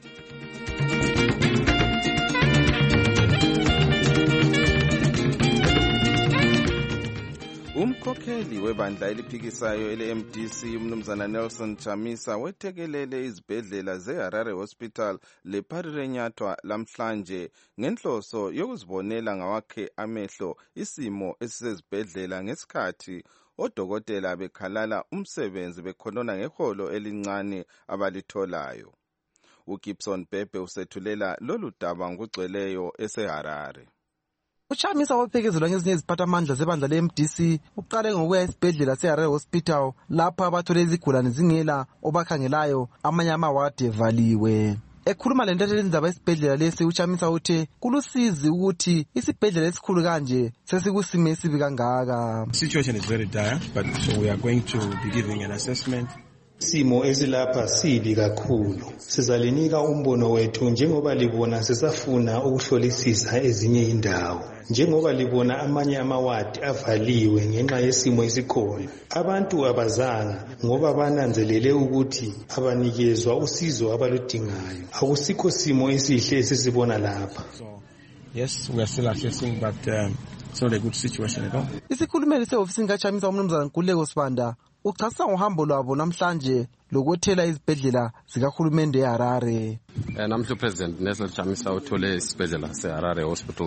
Umkhokheli webandla eliphikisayo ele-MDC umnumzana Nelson Chamisa wethekelele izibhedlela zeHarare Hospital lePharirenyathwa lamhlanje ngenhloso yokuzibonela ngawakhe amehlo isimo esisezibhedlela ngesikhathi odokotela bekhalala umsebenzi bekhonona ngeholo elincane abalitholayo. uGibson Bhebhe usethulela lolu daba ngugcweleyo eseHarare. Uchamisa waphekezelwa ngezinye iziphathamandla zebandla le-MDC uqale ngokuya esibhedlela seHarare Hospital lapha abathole izigulane zingela obakhangelayo amanye amawadi evaliwe. Ekhuluma lentethe lendaba esibhedlela lesi uChamisa uthe kulusizi ukuthi isibhedlela esikhulu kanje sesikusimo esibi kangaka. Situation is very dire, but so we are going to be giving an assessment. Simo ezilapha sibi kakhulu. Sizalinika umbono wethu njengoba libona sisafuna ukuhlolisisa ezinye indawo. Njengoba libona amanye amawadi avaliwe ngenxa yesimo esikhona. Abantu abazanga ngoba bananzelele ukuthi abanikezwa usizo abaludingayo. Akusikho simo esihle esisibona lapha. Yes, we are still assessing, but it's not a good situation at all. Isikhulumeli sehofisini kaChamisa umnumzana Nkululeko Sibanda uchasisa ngohambo lwabo namhlanje lokuthela izibhedlela zikahulumende eHarare. Namhla uPresident Nelson Chamisa uthole isibhedlela seHarare Hospital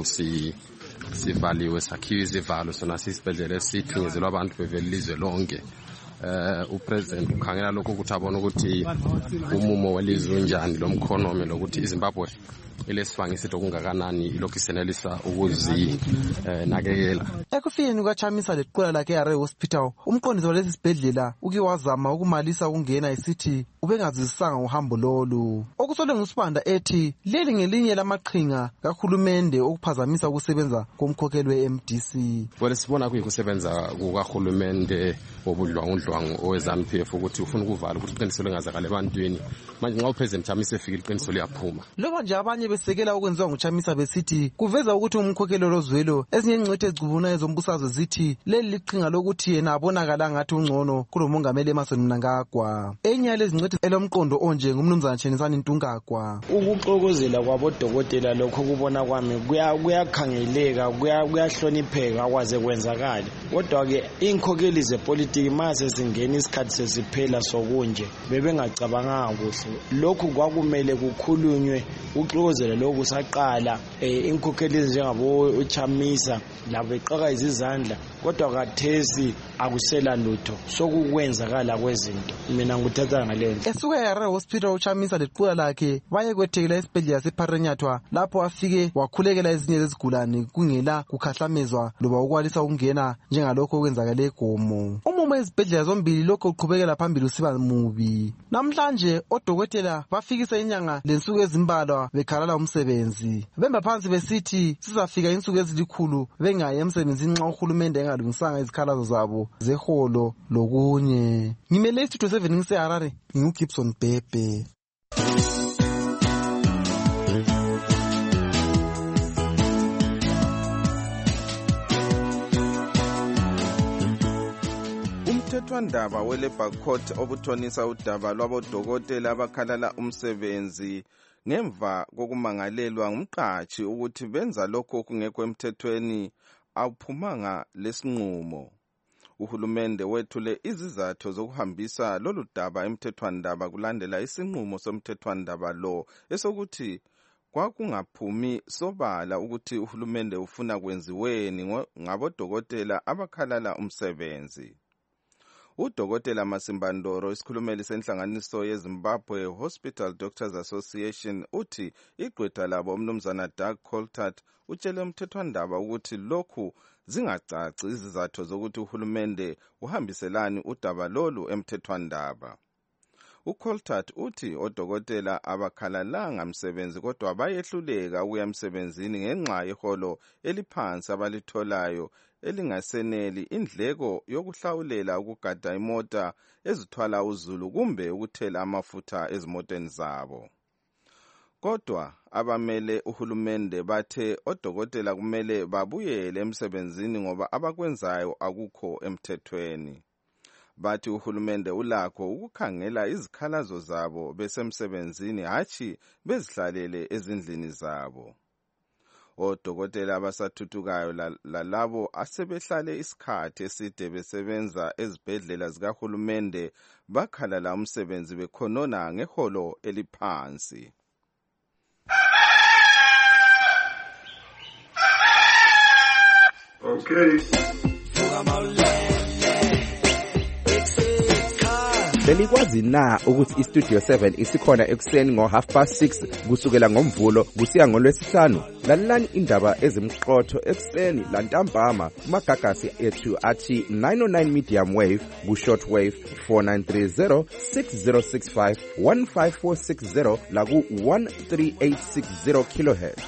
sivaliwe sakhiwe izivalo sona sisibhedlela esithinyezelwa abantu bevela ilizwe lonke. uPresident ukhangela lokho ukuthi abone ukuthi umumo welizwe unjani lomkhonomi lokuthi iZimbabwe ilesifangisi okungakanani ilokhu isenelisa ukuzinakekela. Ekufikeni kukaChamisa leqola lakhe eHarare Hospital umqondisi walesi sibhedlela uke wazama ukumalisa ukungena isithi ubengazisanga uhambo lolu. Okusolwe nguSibanda ethi leli ngelinye lamaqhinga kahulumende okuphazamisa ukusebenza komkhokheli weMDC. Sibona kuyikusebenza kukahulumende wobudlwangudlwangu oweZANU-PF ukuthi ufuna ukuvala ukuthi iqiniso lingazakala ebantwini. Manje nxa uPresident Chamisa efika iqiniso liyaphuma. Loba nje abanye abanye besekela okwenziwa nguChamisa besithi kuveza ukuthi umkhokheli lozwelo ezinye ingcithe ezicubunayo zombusazwe zithi leli liqhinga lokuthi yena abonakala ngathi ungcono kulomongameli Emmerson Mnangagwa. Enye yalezi ngcithe elomqondo onje ngumnumzana Chenisani Ntungagwa. Ukuxokozela kwabodokotela lokho kubona kwami kuyakhangeleka, kuyahlonipheka akwaze kwenzakala. Kodwa ke inkokeli zepolitiki mase singena isikhathi sesiphela sokunje bebengacabanga kuhle. Lokhu kwakumele kukhulunywe uxokozela lokhu saqala inkokeli njengabo Chamisa labo beqaka izandla kodwa kathesi akusela lutho sokukwenzakala kwezinto. Mina nguthatha ngalento. Esuka eHarare Hospital uChamisa leqhula lakhe baye kwethekela esibhedlela sePharenyathwa lapho afike wakhulekela ezinye zezigulane kungela kukhahlamezwa loba ukwalisa ukungena njengalokho okwenzakala eGomo. Umumo ezibhedlela zombili lokho uqhubekela phambili usiba mubi. Namhlanje odokotela bafikisa inyanga lensuku ezimbalwa bekhalala umsebenzi. Bemba phansi besithi sizafika insuku ezilikhulu bengaye emsebenzini nxa uhulumende engalungisanga izikhalazo zabo zeholo lokunye. Ngimele Studio 7 ngiseHarare nginguGibson Bhebhe. Umthethwandaba we-Labour Court obuthonisa udaba lwabodokotela abakhalala umsebenzi ngemva kokumangalelwa ngumqatshi ukuthi benza lokho kungekho emthethweni awuphumanga lesinqumo. Uhulumende wethule izizathu zokuhambisa lolu daba emthethwandaba kulandela isinqumo somthethwandaba lo esokuthi kwakungaphumi sobala ukuthi uhulumende ufuna kwenziweni ngabodokotela abakhalala umsebenzi. Udokotela Masimbandoro isikhulumeli senhlanganiso yeZimbabwe Hospital Doctors Association uthi igqwetha labo umnumzana Doug Coltart utshele umthethwandaba ukuthi lokhu zingacaci izizathu zokuthi uhulumende uhambiselani udaba lolu emthethwandaba. uColtart uthi odokotela abakhalalanga msebenzi kodwa bayehluleka ukuya emsebenzini ngenxa yeholo eliphansi abalitholayo elingaseneli indleko yokuhlawulela ukugada imota ezithwala uzulu kumbe ukuthela amafutha ezimoteni zabo. Kodwa abamele uhulumende bathe odokotela kumele babuyele emsebenzini ngoba abakwenzayo akukho emthethweni. Bathi uhulumende ulakho ukukhangela izikhalazo zabo besemsebenzini hatshi bezihlalele ezindlini zabo. Odokotela abasathuthukayo lalabo asebehlale isikhathi eside besebenza ezibhedlela zikahulumende bakhalala umsebenzi bekhonona ngeholo eliphansi. Okay. Belikwazi na ukuthi iStudio 7 isikhona ekuseni ngo6:30 kusukela ngomvulo kusiya ngolwesihlanu? Lalelani indaba ezimqotho ekuseni lantambama kumagagasi ethu athi 909 medium wave ku-short wave 4930 6065 15460 laku 13860 kilohertz.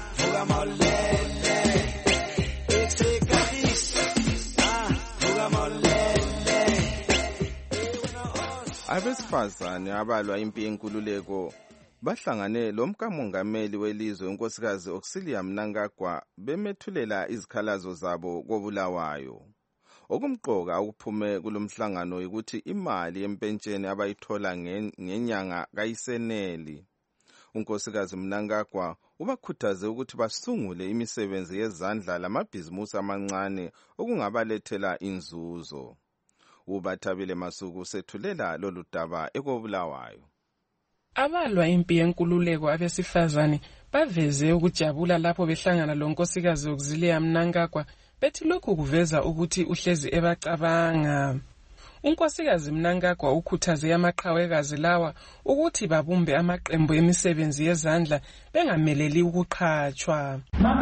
Abesifazane abalwa impi yenkululeko bahlangane lomkamongameli welizwe unkosikazi Auxilia Mnangagwa bemethulela izikhalazo zabo kobulawayo. Okumqoka ukuphume kulomhlangano ukuthi imali yempentsheni abayithola ngenyanga kayiseneli. Unkosikazi Mnangagwa ubakhuthaze ukuthi basungule imisebenzi yezandla lamabhizimusi amancane okungabalethela inzuzo. Ubathabile Masuku sethulela lolu daba ekobulawayo. Abalwa impi yenkululeko abesifazane baveze ukujabula lapho behlangana lonkosikazi Auxilia Mnangagwa bethi lokhu kuveza ukuthi uhlezi ebacabanga. Unkosikazi Mnangagwa ukhuthaze amaqhawekazi lawa ukuthi babumbe amaqembu emisebenzi yezandla bengameleli ukuqhatshwa.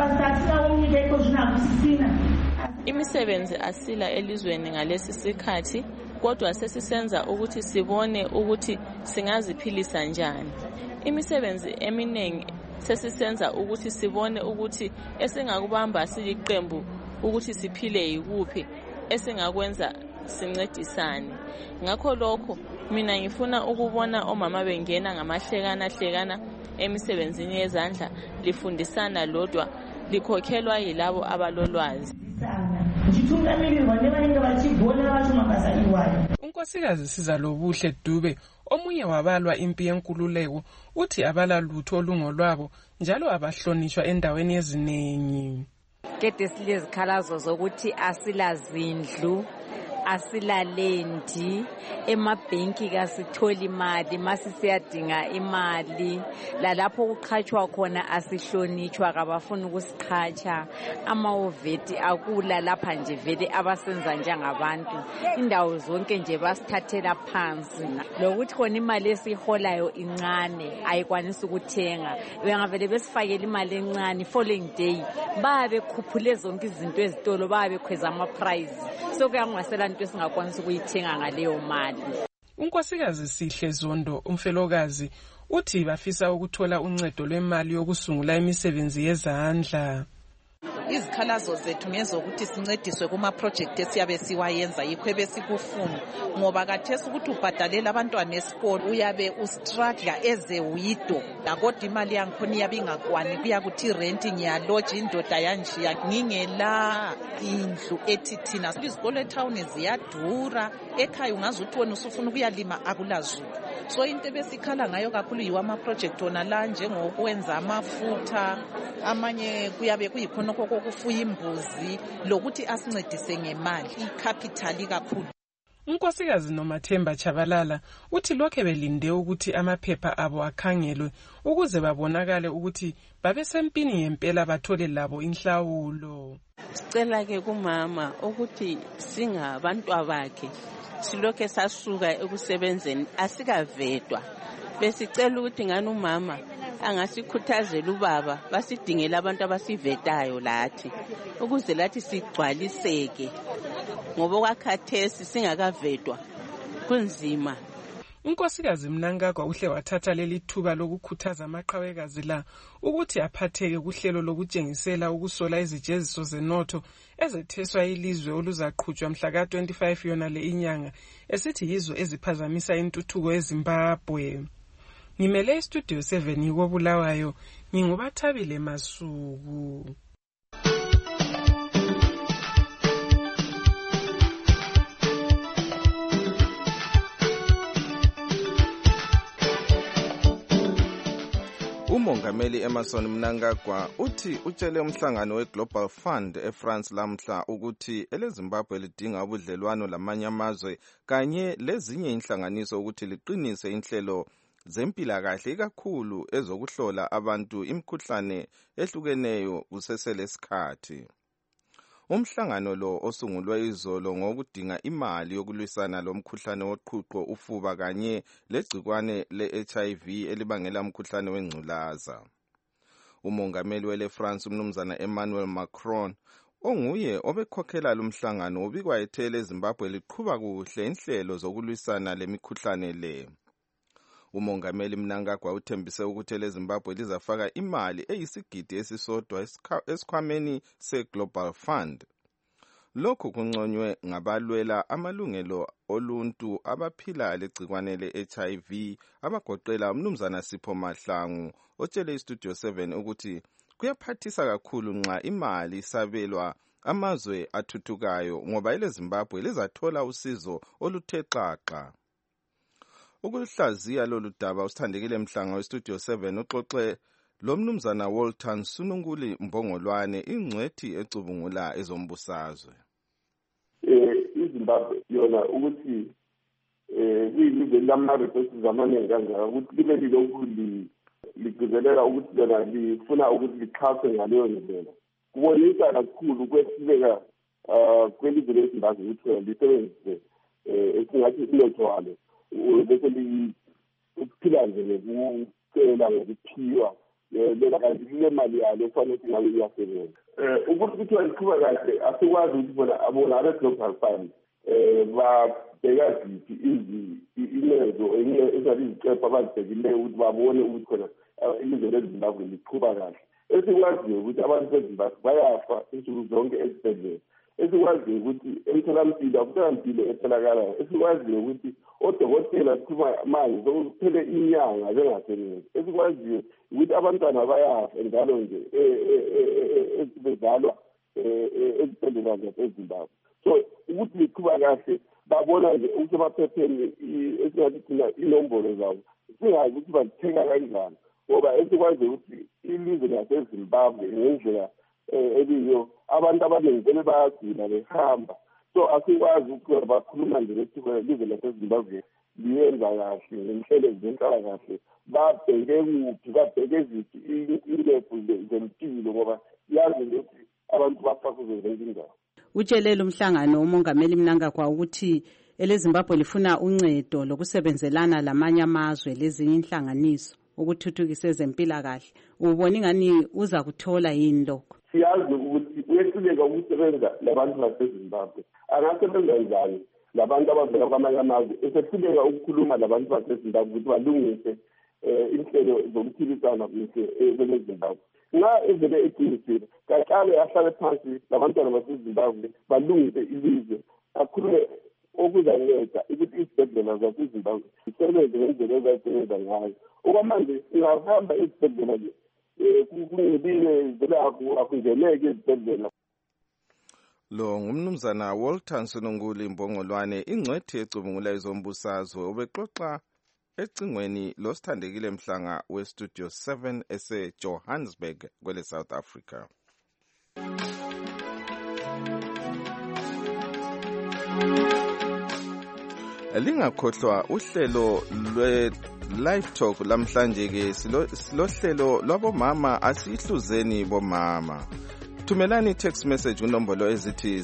Imisebenzi asila elizweni ngalesi sikhathi kodwa sesisenza ukuthi sibone ukuthi singaziphilisa njani. Imisebenzi eminingi sesisenza ukuthi sibone ukuthi esingakubamba siliqembu ukuthi siphile yikuphi esingakwenza sincedisane. Ngakho lokho mina ngifuna ukubona omama bengena ngamahlekana emisebenzini yezandla lifundisana lodwa likhokhelwa yilabo abalolwazi. unkosikazi Sizalobuhle Dube omunye wabalwa impi yenkululeko uthi abala lutho olungolwabo njalo abahlonishwa endaweni eziningi. Kade silezikhalazo zokuthi asilazindlu, asilalendi, emabhenki kasitholi imali, masisiyadinga imali, lalapho kuqhatshwa khona asihlonitshwa kabafuna ukusiqhatsha, amaoveti akula lapha nje vele abasenza njengabantu, indawo zonke nje basithathela phansi, lokuthi khona imali esiholayo incane ayikwanisi ukuthenga, bengavele besifakela imali encane following day babe khuphule zonke izinto ezitolo babe khweza ama price, so kuyangasela into esingakwanisa ukuyithenga ngaleyo mali. unkosikazi Sihle Zondo umfelokazi uthi bafisa ukuthola uncedo lwemali yokusungula imisebenzi yezandla. Izikhalazo zethu ngezokuthi sincediswe kuma project esiyabe siwayenza yikho ebesikufuna, ngoba kathesi ukuthi ubhadalela abantwana esikolo uyabe ustruggle eze widow, kodwa imali yangikhona iyabe ingakwani, kuyakuthi rent ngiyaloja indoda yanjiya ngingela indlu ethi thina izikolo etown ziyadura, ekhaya ungazuthi wena usufuna ukuyalima akulazulu. So into besikhala ngayo kakhulu yiwa ama project ona la njengokwenza amafutha, amanye kuyabe kuyikhona kokufuya imbuzi, lokuthi asincedise ngemali icapital kakhulu. unkosikazi Nomathemba Chabalala uthi lokho belinde ukuthi amaphepha abo akhangelwe ukuze babonakale ukuthi babesempini ngempela bathole labo inhlawulo. Sicela ke kumama ukuthi singabantu abakhe silokho sasuka ekusebenzeni asikavedwa, besicela ukuthi ngani umama angasikhuthazela ubaba basidingela abantu abasivetayo lathi ukuze lathi sigcwaliseke, ngoba kwakhathesi singakavedwa kunzima. unkosikazi Mnangagwa uhle wathatha leli thuba lokukhuthaza amaqhawekazi la ukuthi aphatheke kuhlelo lokutshengisela ukusola izijeziso zenotho ezetheswa ilizwe oluzaqhutshwa mhla ka-25 yona le inyanga, esithi yizo eziphazamisa intuthuko eZimbabwe. Ngimele istudio 7 yiko Bulawayo, ngingubathabile Masuku. Umongameli Emerson Mnangagwa uthi utshele umhlangano weGlobal Fund eFrance lamhla ukuthi eleZimbabwe lidinga ubudlelwano lamanye amazwe kanye lezinye inhlanganiso ukuthi liqinise inhlelo zempilakahle ikakhulu ezokuhlola abantu imikhuhlane ehlukeneyo kusesele isikhathi. Umhlangano lo osungulwe izolo ngokudinga imali yokulwisana lomkhuhlane woqhuqho, ufuba kanye legcikwane le-HIV elibangela umkhuhlane wengculaza. Umongameli wele-France umnumzana Emmanuel Macron onguye obekhokhela lumhlangano ubikwa ethele eZimbabwe liqhuba kuhle inhlelo zokulwisana lemikhuhlane le. Umongameli Mnangagwa uthembise ukuthi eleZimbabwe lizafaka imali eyisigidi esisodwa esikhwameni seGlobal Fund. Lokhu kunconywe ngabalwela amalungelo oluntu abaphila legcikwane le-HIV abagoqela umnumzana Sipho Mahlangu otshele iStudio 7 ukuthi kuyaphathisa kakhulu nxa imali isabelwa amazwe athuthukayo ngoba eleZimbabwe lizathola usizo oluthe xaxa. Ukuhlaziya lolu daba usithandekile Mhlanga weStudio 7 uxoxe lomnumzana Walter Nsununguli Mbongolwane ingcwethi ecubungula ezombusazwe. iZimbabwe yona ukuthi kuyilizwe lama-resources amaningi kangaka ukuthi libe lilokhu ligcizelela ukuthi lona lifuna ukuthi lixhaswe ngaleyo ndlela. Kubonisa kakhulu kwehluleka kwelizwe leZimbabwe ukuthi lisebenzise esingathi umnotho walo bese ukuphila nje nokucela ngokuphiwa lela kanti kule mali yalo kufanele ukuthi ngabe iyasebenza. Ukuthi kuthiwa liqhuba kahle asikwazi ukuthi bona abona abe-Global Fund babheka ziphi inezo ezathi izicepha abazibhekileyo ukuthi babone ukuthi khona ilizwe leZimbabwe liqhuba kahle. Esikwaziyo ukuthi abantu beZimbabwe bayafa insuku zonke ezibhedlela esikwaziyo ukuthi emtholampilo akusanampilo etholakalayo, esikwaziyo ukuthi odokotela kuthuma manje sokuphele inyanga bengasebenzi, esikwaziyo ukuthi abantwana bayafa njalo nje bezalwa ezibhedlela zaseZimbabwe. So ukuthi liqhuba kahle babona nje usemaphepheni esingathi thina inombolo zabo, singazi ukuthi bazitheka kanjani, ngoba esikwazi ukuthi ilizwe laseZimbabwe ngendlela eliyo abantu abaningi vele bayagula behamba. So asikwazi ukuthi bakhuluma nje lethiwe ilizwe laseZimbabwe liyenza kahle ngenhlelo zenhlala kahle, babheke kuphi, babheke ziphi ilebhu zempilo, ngoba yazi ukuthi abantu bafa kuzo zonke indawo. Utshelele umhlangano umongameli Mnangagwa ukuthi eleZimbabwe lifuna uncedo lokusebenzelana lamanye amazwe lezinye inhlanganiso ukuthuthukisa ezempilakahle. Ubona ingani uza kuthola yini lokho? Siyazi ukuthi uyehluleka ukusebenza labantu baseZimbabwe. Angasebenza njani labantu abavela kwamanye amazwe esehluleka ukukhuluma labantu baseZimbabwe ukuthi balungise inhlelo zokuphilisana kweleZimbabwe? Nxa evele eqinisile kaqale ahlale phansi labantwana baseZimbabwe balungise ilizwe, akhulume okuzanceda ukuthi izibhedlela zaseZimbabwe zisebenze ngendlela ezayisebenza ngayo. Okwamanje singahamba ezibhedlela kungebile vele akungeneke ezibhedlela. Lo ngumnumzana Walter Nsononguli Mbongolwane, ingcwethi ecubungula ezombusazwe, ubexoxa ecingweni losithandekile Mhlanga weStudio 7 ese-Johannesburg kwele South Africa. Lingakhohlwa uhlelo lwe-Live Talk lamhlanje ke silohlelo lwabomama, asihluzeni bomama. Thumelani text message kunombolo ezithi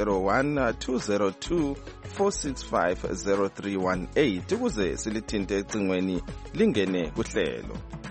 001-202-465-0318 ukuze silithinte ecingweni lingene kuhlelo.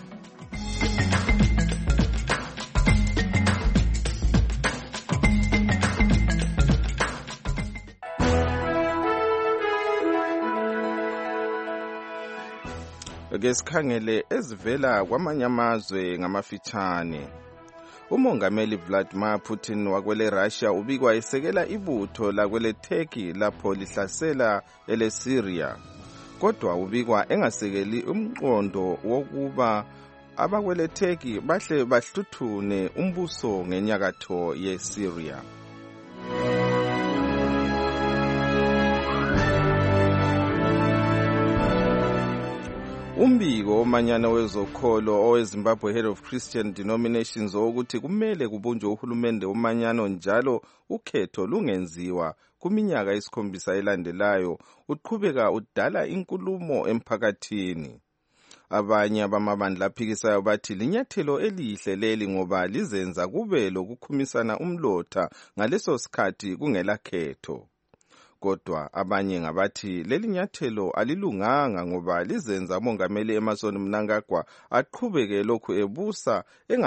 Ke sikhangele ezivela kwamanye amazwe ngamafitshane. Umongameli Vladimir Putin wakwele Russia ubikwa esekela ibutho lakwele Turkey lapho lihlasela eleSyria. Kodwa ubikwa engasekeli umqondo wokuba abakwele Turkey bahle bahluthune umbuso ngenyakatho yeSyria. Umbiko omanyana wezokholo oweZimbabwe Head of Christian Denominations ukuthi kumele kubunjwe uhulumende omanyano njalo ukhetho lungenziwa kuminyaka 7 elandelayo, uqhubeka udala inkulumo emphakathini. Abanye abamabandla aphikisayo bathi linyathelo elihle leli ngoba lizenza kube lokukhumisana umlotha ngaleso sikhathi kungela khetho. Kodwa abanye ngabathi leli nyathelo alilunganga ngoba lizenza umongameli Emmerson Mnangagwa aqhubeke lokhu ebusa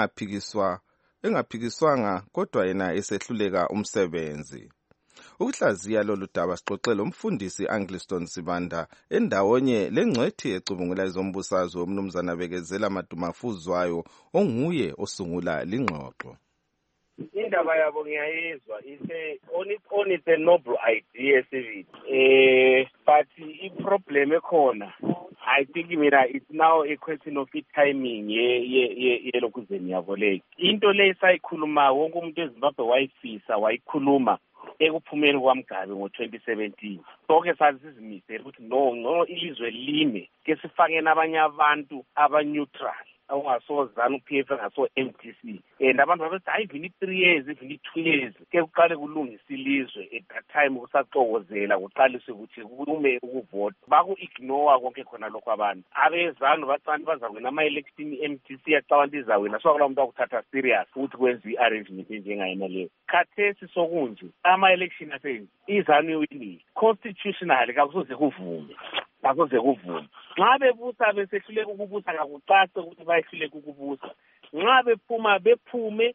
engaphikiswanga kodwa yena esehluleka umsebenzi. Ukuhlaziya lolu daba sixoxele umfundisi Angliston Sibanda endawonye lengcwethi ecubungula ezombusazwe umnumzana Bekezela Madumafuzwayo onguye osungula lingxoxo. Indaba yabo ngiyayizwa, on it's a noble idea Sivile, but i-problem ekhona, I think it's now a question of timing yelokuzeni yabo leyo. Into le sayikhuluma wonke umuntu eZimbabwe wayifisa wayikhuluma ekuphumeni kwaMgabe ngo-2017. Sonke sazizimisela ukuthi no ilizwe lime ke sifake nabanye abantu aba-neutral awungasozana uPF ngaso-MDC, and abantu babethi hayi even 3 years even 2 years ke kuqale kulungisa ilizwe. At that time kusaxokozela kuqaliswe ukuthi kume ukuvota, baku-ignore konke khona lokho abantu abezanu bacani bazawina ama-election i-MDC yacabanga izawina, so akula muntu wakuthatha serious ukuthi kwenza i-arrangement njengayena leyo. Khathesi sokunje ama-election asenzi izanu iwinile constitutionally kakusoze kuvume. Nxa bebusa besehluleka ukubusa ngakucace ukuthi bayehluleka ukubusa. Nxa bephuma bephume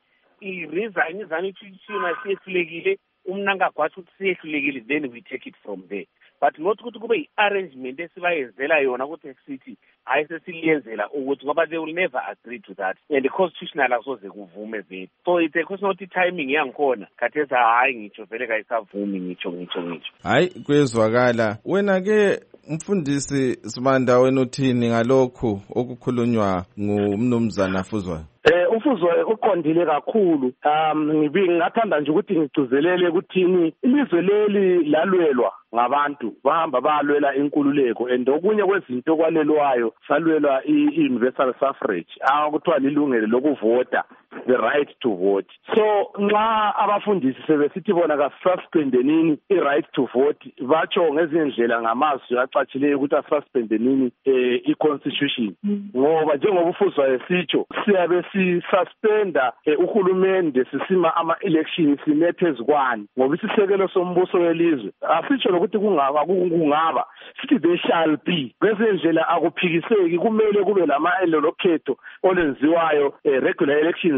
i-resign izanu ichishina siyehlulekile, uMnangagwa ukuthi siyehlulekile, then we take it from there. but not ukuthi kube i-arrangement esibayenzela yona ukuthi sithi hayi sesiliyenzela ukuthi ngoba they will never agree to that and the constitutional asoze kuvume vele. So it's a question of timing yangikhona khathesi hayi ngitsho vele kayisavumi ngitsho. Hayi kwezwakala. Wena ke Mfundisi Sibanda wena uthini ngalokhu okukhulunywa ngumnumzana Fuzwayo? Ufuzwayo uqondile kakhulu. Ngingathanda nje ukuthi ngigcizelele ukuthini ilizwe leli lalwelwa ngabantu bahamba balwela inkululeko and okunye kwezinto kwalelwayo salwelwa i-universal suffrage akuthiwa lilungelo lokuvota, the right to vote. So nxa abafundisi sebesithi bona kasuspende nini i-right to vote batsho ngezinye ndlela ngamazwi acatshileyo ukuthi asuspende nini i-constitution ngoba njengoba Ufuzwayo sitsho siyabe si-suspenda uhulumende sisima ama-election sinethezikwane ngoba isisekelo sombuso welizwe asitsho nokuthi kungaba sithi they shall be ngezinye ndlela akuphikiseki kumele kube lokhetho olwenziwayo regular elections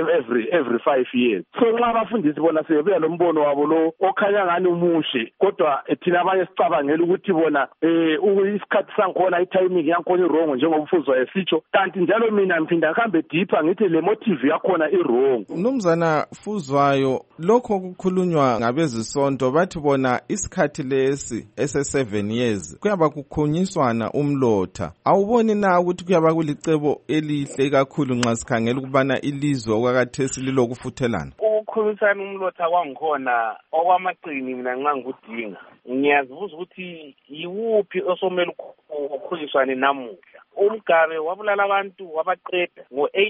every 5 years. So nxa abafundisi bona sebebuya lo mbono wabo lo okhanya ngani umuhle kodwa thina abanye sicabangela ukuthi bona isikhathi sangikhona i-timing yangikhona i-wrong njengoba Ufuzwayo sitsho kanti njalo mina ngiphinda ngihambe deeper ngithi le motive yakhona i-wrong. Mnumzana Fuzwayo, lokho okukhulunywa ngabezisonto bathi bona isikhathi lesi ese7 years kuyaba kukhunyiswana umlotha. Awuboni na ukuthi kuyaba kulicebo elihle kakhulu nxa sikhangela ukubana ilizwe okwakathesi lilokufuthelana? Ukukhulisana umlotha kwangikhona okwamaqini mina nxa ngikudinga ngiyazibuza ukuthi yiwuphi osomela ukukhuliswane namuhla. UMgabe wabulala abantu wabaqeda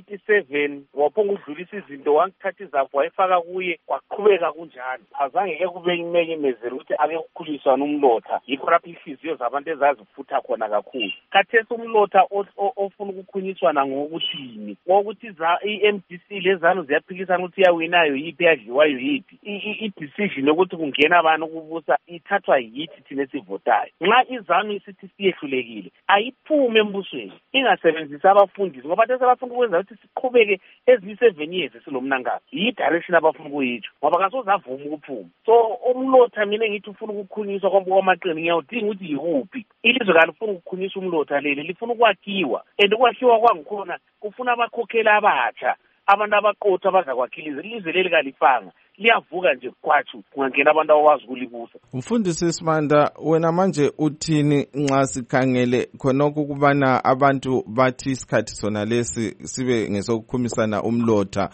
ngo-87 waphonga udlulisa izinto wangithatha izapho wayifaka kuye kwaqhubeka kunjalo. Azange ke kube imenyemezelo ukuthi ake kukhuliswane umlotha yikho lapho inhliziyo zabantu ezazifutha khona kakhulu. Khathesi umlotha ofuna ukukhunyiswana ngokuthini ngokuthi i-MDC lezanu ziyaphikisana ukuthi iyawinayo yiphi yadliwayo yiphi i-decision yokuthi kungena abantu ukubusa ithathwa yithi thina esivotayo. Nxa izanu isithi siyehlulekile ayiphume embusweni ingasebenzisa abafundisi ngoba these abafuna ukwenza ukuthi siqhubeke eziyi7 years silomnangalo yi-direction abafuna ukuyitsho ngoba kasoze avuma ukuphuma. So umlotha mina ngithi ufuna ukukhunyiswa kwamaqini ngiyawudinga ukuthi yiwuphi ilizwe kalifuna ukukhunyiswa umlotha leli lifuna ukwakhiwa and ukwakhiwa kwangikhona kufuna abakhokheli abatsha abantu abaqotha abazakwakhiliza ilizwe leli kalifanga liyavuka nje kwatshu kungangena abantu abawazi ukulibusa. Mfundisi Sibanda, wena manje uthini nxa sikhangele khonokho ukubana abantu bathi isikhathi sona lesi sibe ngesokukhumisana umlotha?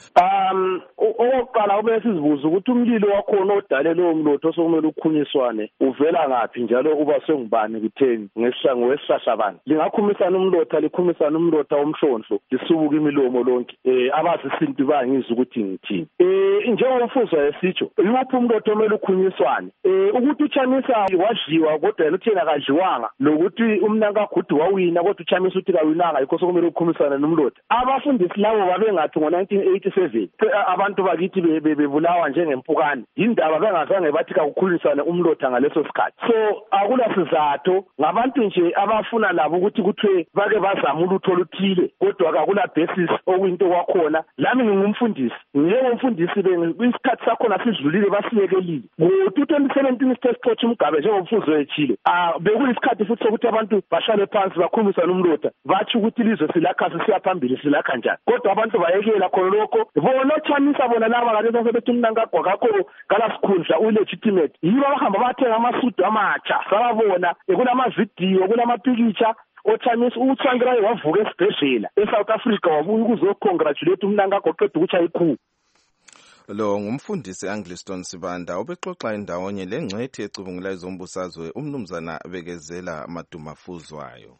Okokuqala ube sizibuza ukuthi umlilo wakhona odale lowo mlotha osokumele ukhunyiswane uvela ngaphi njalo uba sengubani kutheni ngesihlahla bani lingakhumisana umlotha likhumisana umlotha omhlonhlo lisubuka imilomo lonke abazi isintu bangiza ukuthi ngithini njengoba Ufuzwayo sitsho yuphi umlotha omele ukhunyiswane ukuthi uChamisa wadliwa kodwa yena uthena kadliwanga lokuthi umnankagudu wawina kodwa uChamisa uthi kawinanga yikho sokumele ukhumisana nomlotha. Abafundisi labo babengathi ngo-1987 abantu bakithi bebulawa njengempukane yindaba bengazange bathi kakukhulisane umlotha ngaleso sikhathi. So akula sizathu ngabantu nje abafuna labo ukuthi kuthiwe bake bazama ulutho oluthile kodwa akula basis okuyinto kwakhona. Lami ngingumfundisi njengomfundisi isikhathi sakhona sidlulile basiyekelile ngo-2017 sithe uMgabe njengomfuzo ethile bekuyisikhathi futhi sokuthi abantu bahlale phansi bakhumisane umlotha bathi ukuthi ilizwe silakha sisiya phambili silakha njani kodwa abantu bayekela khona lokho bona Chamisa bona laba ngaleso sebethi umnankagwa kakho kalasikhundla ulegitimate yibo abahamba bathenga amasudu amatsha sababona kulamavidiyo kulamapikitsha oChamisa uTsvangirai wavuka esibhedlela eSouth Africa wabuya ukuzocongratulate umnankagwa oqeda ukuchaya ikhu. Lo ngumfundisi Angliston Sibanda obexoxa indawonye lengcwethi ecubungula izombusazwe umnumzana Bekezela Maduma Fuzwayo.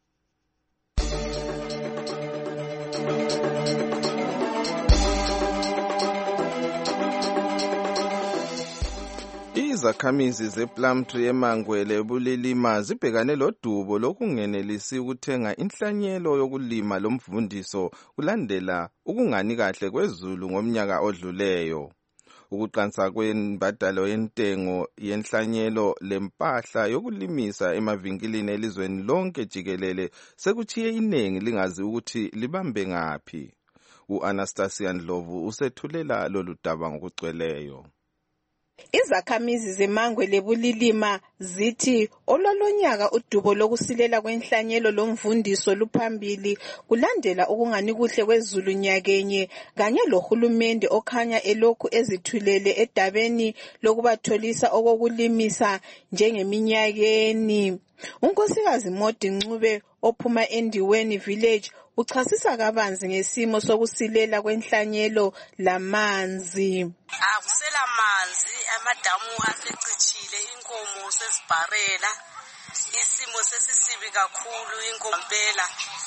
Izakhamizi zePlumtree eMangwele eBulilima zibhekane lodubo lokungenelisi ukuthenga inhlanyelo yokulima lomvundiso kulandela ukungani kahle kwezulu ngomnyaka odluleyo. Ukuqansa kwembadalo yentengo yenhlanyelo lempahla yokulimisa emavinkilini elizweni lonke jikelele sekuchiye iningi lingazi ukuthi libambe ngaphi. U-Anastasia Ndlovu usethulela lolu daba ngokugcweleyo. Izakhamizi zeMangwe leBulilima zithi olwalonyaka udubo lokusilela kwenhlanyelo lomvundiso luphambili kulandela ukungani kuhle kwezulu nyakenye kanye lohulumende okhanya elokhu ezithulele edabeni lokubatholisa okokulimisa njengeminyakeni. Unkosikazi Modi Ncube ophuma eNdiweni Village uchasisa kabanzi ngesimo sokusilela kwenhlanyelo lamanzi. Akusela manzi, amadamu asecicile, inkomo sezibharela, isimo sesisibi kakhulu, inkomo impela,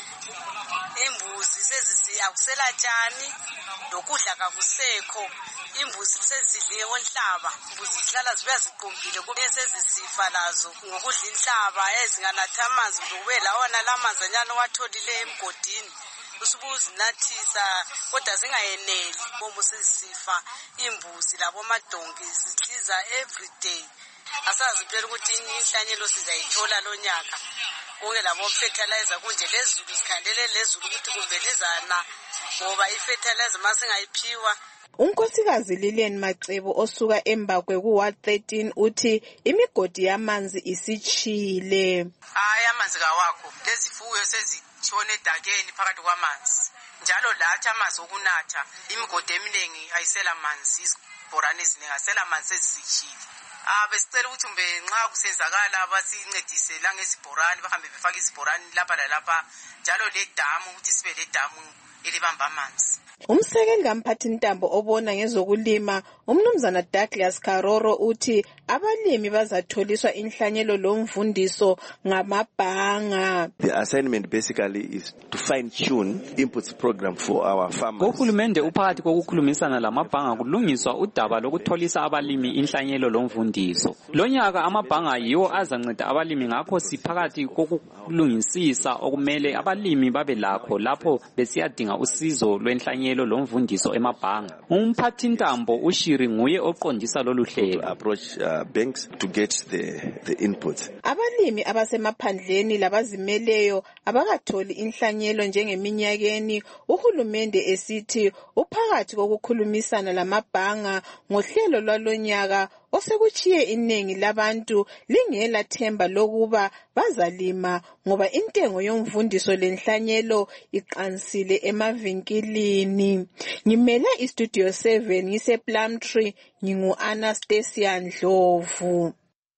imbuzi akusela tshani, lokudla kakusekho, imbuzi sezidliwe onhlaba, imbuzi zihlala zibe ziqumbile kube sezisifa lazo ngokudla inhlaba ezinganatha amanzi kube lawona lamanzi anyana watholile emgodini usubuzinathisa kodwa zingayeneli bomu sezisifa imbuzi labo madonki zidliza every day. Asazi phela ukuthi inhlanyelo sizayithola lonyaka kunge labo fertilizer kunje lezulu sikhandele lezulu ukuthi kumbe lizana ngoba ifertilizer masingayiphiwa. Unkosikazi Lilian Macebo osuka eMbakwe ku-Ward 13 uthi imigodi yamanzi isitshile. Hayi amanzi kawakho, lezifuyo sezitshone edakeni phakathi kwamanzi. Njalo lathi amanzi okunatha, imigodi eminingi ayisela manzi, izibhorane eziningi ayisela manzi ezisitshile. Besicela ukuthi mbe nxa kusenzakala basincedise la ngezibhorane bahambe befaka izibhorane lapha lalapha njalo le damu ukuthi sibe le damu elibamba amanzi. Umsekeli kaMphathintambo obona ngezokulima umnumzana Douglas Karoro uthi abalimi bazatholiswa inhlanyelo lomvundiso ngamabhanga. The assignment basically is to fine tune inputs program for our farmers. Uhulumende uphakathi kokukhulumisana lamabhanga kulungiswa udaba lokutholisa abalimi inhlanyelo lomvundiso. Lonyaka amabhanga yiwo azanceda abalimi ngakho siphakathi kokulungisisa okumele abalimi babe lakho lapho besiyadinga usizo lwenhlanyelo lomvundiso emabhanga. Umphathintambo uShiri nguye oqondisa lolu hlelo. Approach banks to get the inputs. Abalimi abasemaphandleni labazimeleyo abakatholi inhlanyelo njengeminyakeni uhulumende esithi uphakathi kokukhulumisana lamabhanga ngohlelo lwalonyaka osekuchiye iningi labantu lingela themba lokuba bazalima ngoba intengo yomvundiso lenhlanyelo iqansile emavinkilini. Ngimele iStudio 7 ngise Plumtree ngingu Anastasia Ndlovu.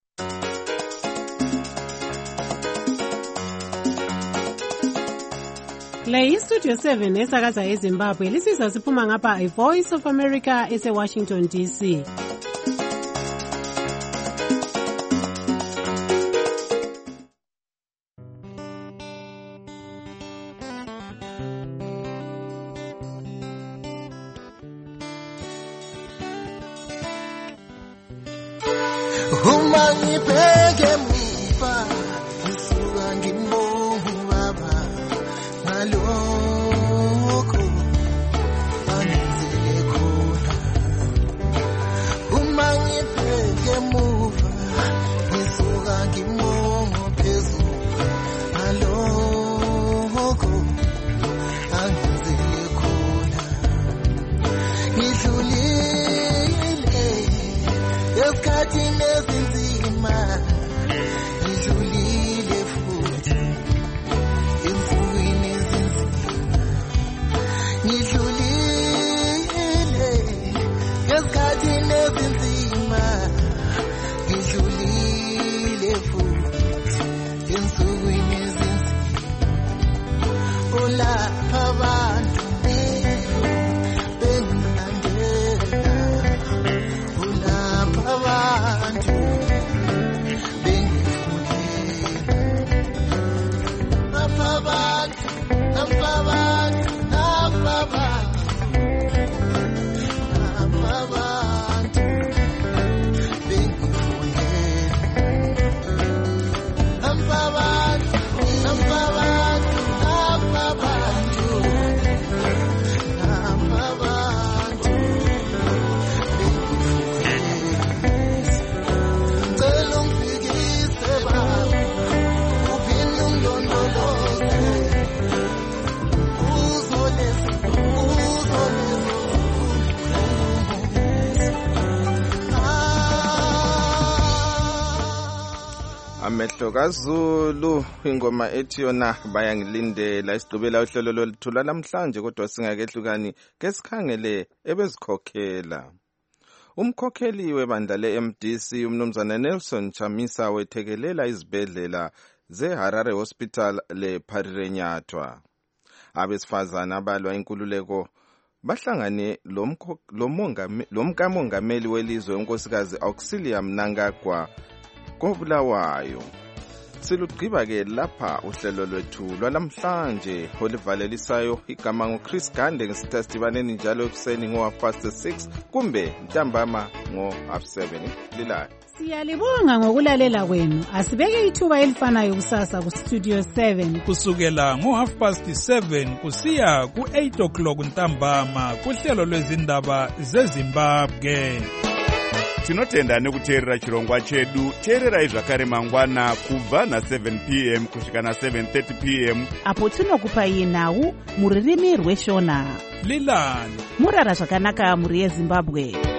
Le iStudio 7 esakaza eZimbabwe lisizwa siphuma ngapha iVoice of America eseWashington DC. Umangibheke muva ngisuka ngibonga baba ngalokho anenzele khona. Umangibheke muva ngisuka ngibonga phezulu ngalokho anenzele khona. Ngidlulile esikhathini ezinzima ngidlulile futhi emfukwini ezinzima ngidlulile esikhathini ezinzima ngidlulile futhi emfukwini ezinzima olapha abantu bengimlandela olapha abantu Hlokazulu ingoma ethi yona bayangilindela isigqibela uhlelo loluthula namhlanje kodwa singakehlukani ke sikhangele ebezikhokhela. Umkhokheli webandla le-MDC umnumzana Nelson Chamisa wethekelela izibhedlela ze-Harare Hospital le-Pharirenyathwa. Abesifazana abalwa inkululeko bahlangane lomkamongameli welizwe unkosikazi Auxilia Mnangagwa koBulawayo. Silugqiba-ke lapha uhlelo lwethu lwalamhlanje olivalelisayo igama nguChris Gande ngesitasibaneni njalo ekuseni ngo-6:30 kumbe ntambama ngo-7:30 lilayo. Siyalibonga ngokulalela kwenu. Asibeke ithuba elifanayo kusasa kuStudio 7 kusukela ngo-7:30 kusiya ku-8:00 ntambama kuhlelo lwezindaba zeZimbabwe. Tinotenda nekuteerera chirongwa chedu. Teererai zvakare mangwana kubva na7 p.m. kusvika na7:30 p.m. apo tinokupai nhau mururimi rweshona. Lilani murara zvakanaka muri yeZimbabwe.